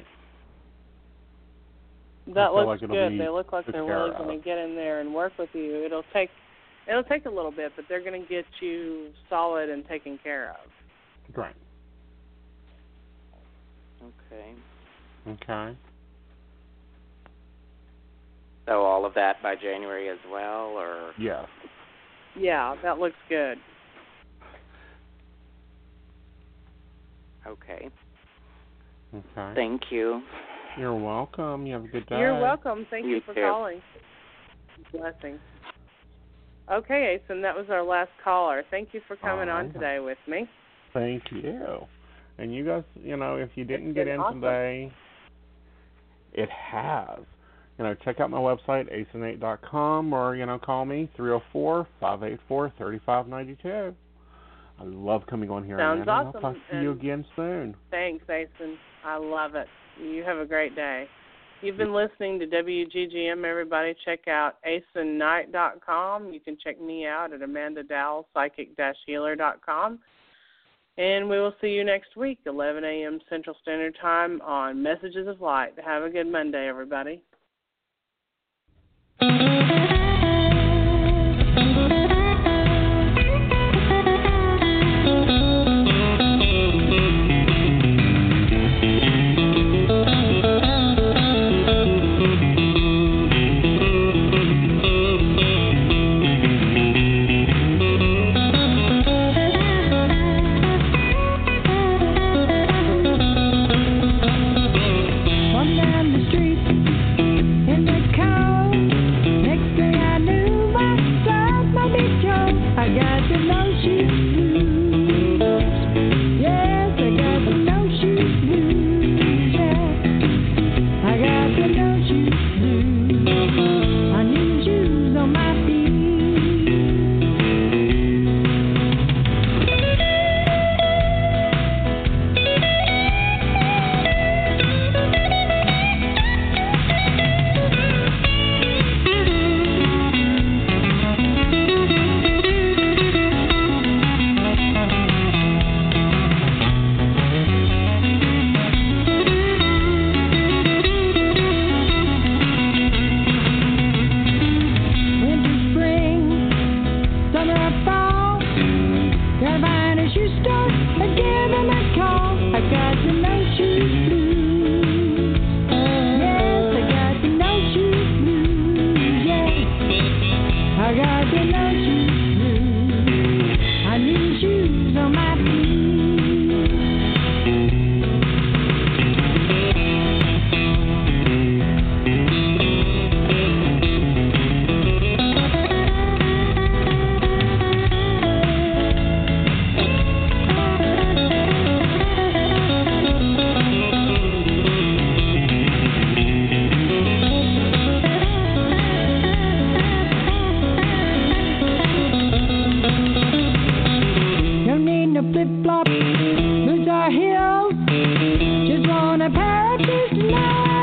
That feel looks like it'll good. be They look like took they're care really of. going to get in there and work with you. It'll take it'll take a little bit, but they're going to get you solid and taken care of. Right. Okay. Okay. So all of that by January as well, or? Yeah. Yeah, that looks good. Okay. Okay. Thank you. You're welcome. You have a good day. You're welcome. Thank you, You for too. calling. Blessings. Okay, Asen, that was our last caller. Thank you for coming All on right. today with me. Thank you. And you guys, you know, if you didn't It's get been in awesome. today, it has. You know, check out my website, asen eight dot com, or, you know, call me, three oh four, five eight four, three five nine two. I love coming on here, Sounds Amanda. and awesome, I'll talk to you and- again soon. Thanks, Asen. I love it. You have a great day. You've been listening to W G G M, everybody. Check out asen night dot com. You can check me out at amanda dowell psychic healer dot com. And we will see you next week, eleven a.m. Central Standard Time on Messages of Light. Have a good Monday, everybody. One down the street in the car. Next day is love.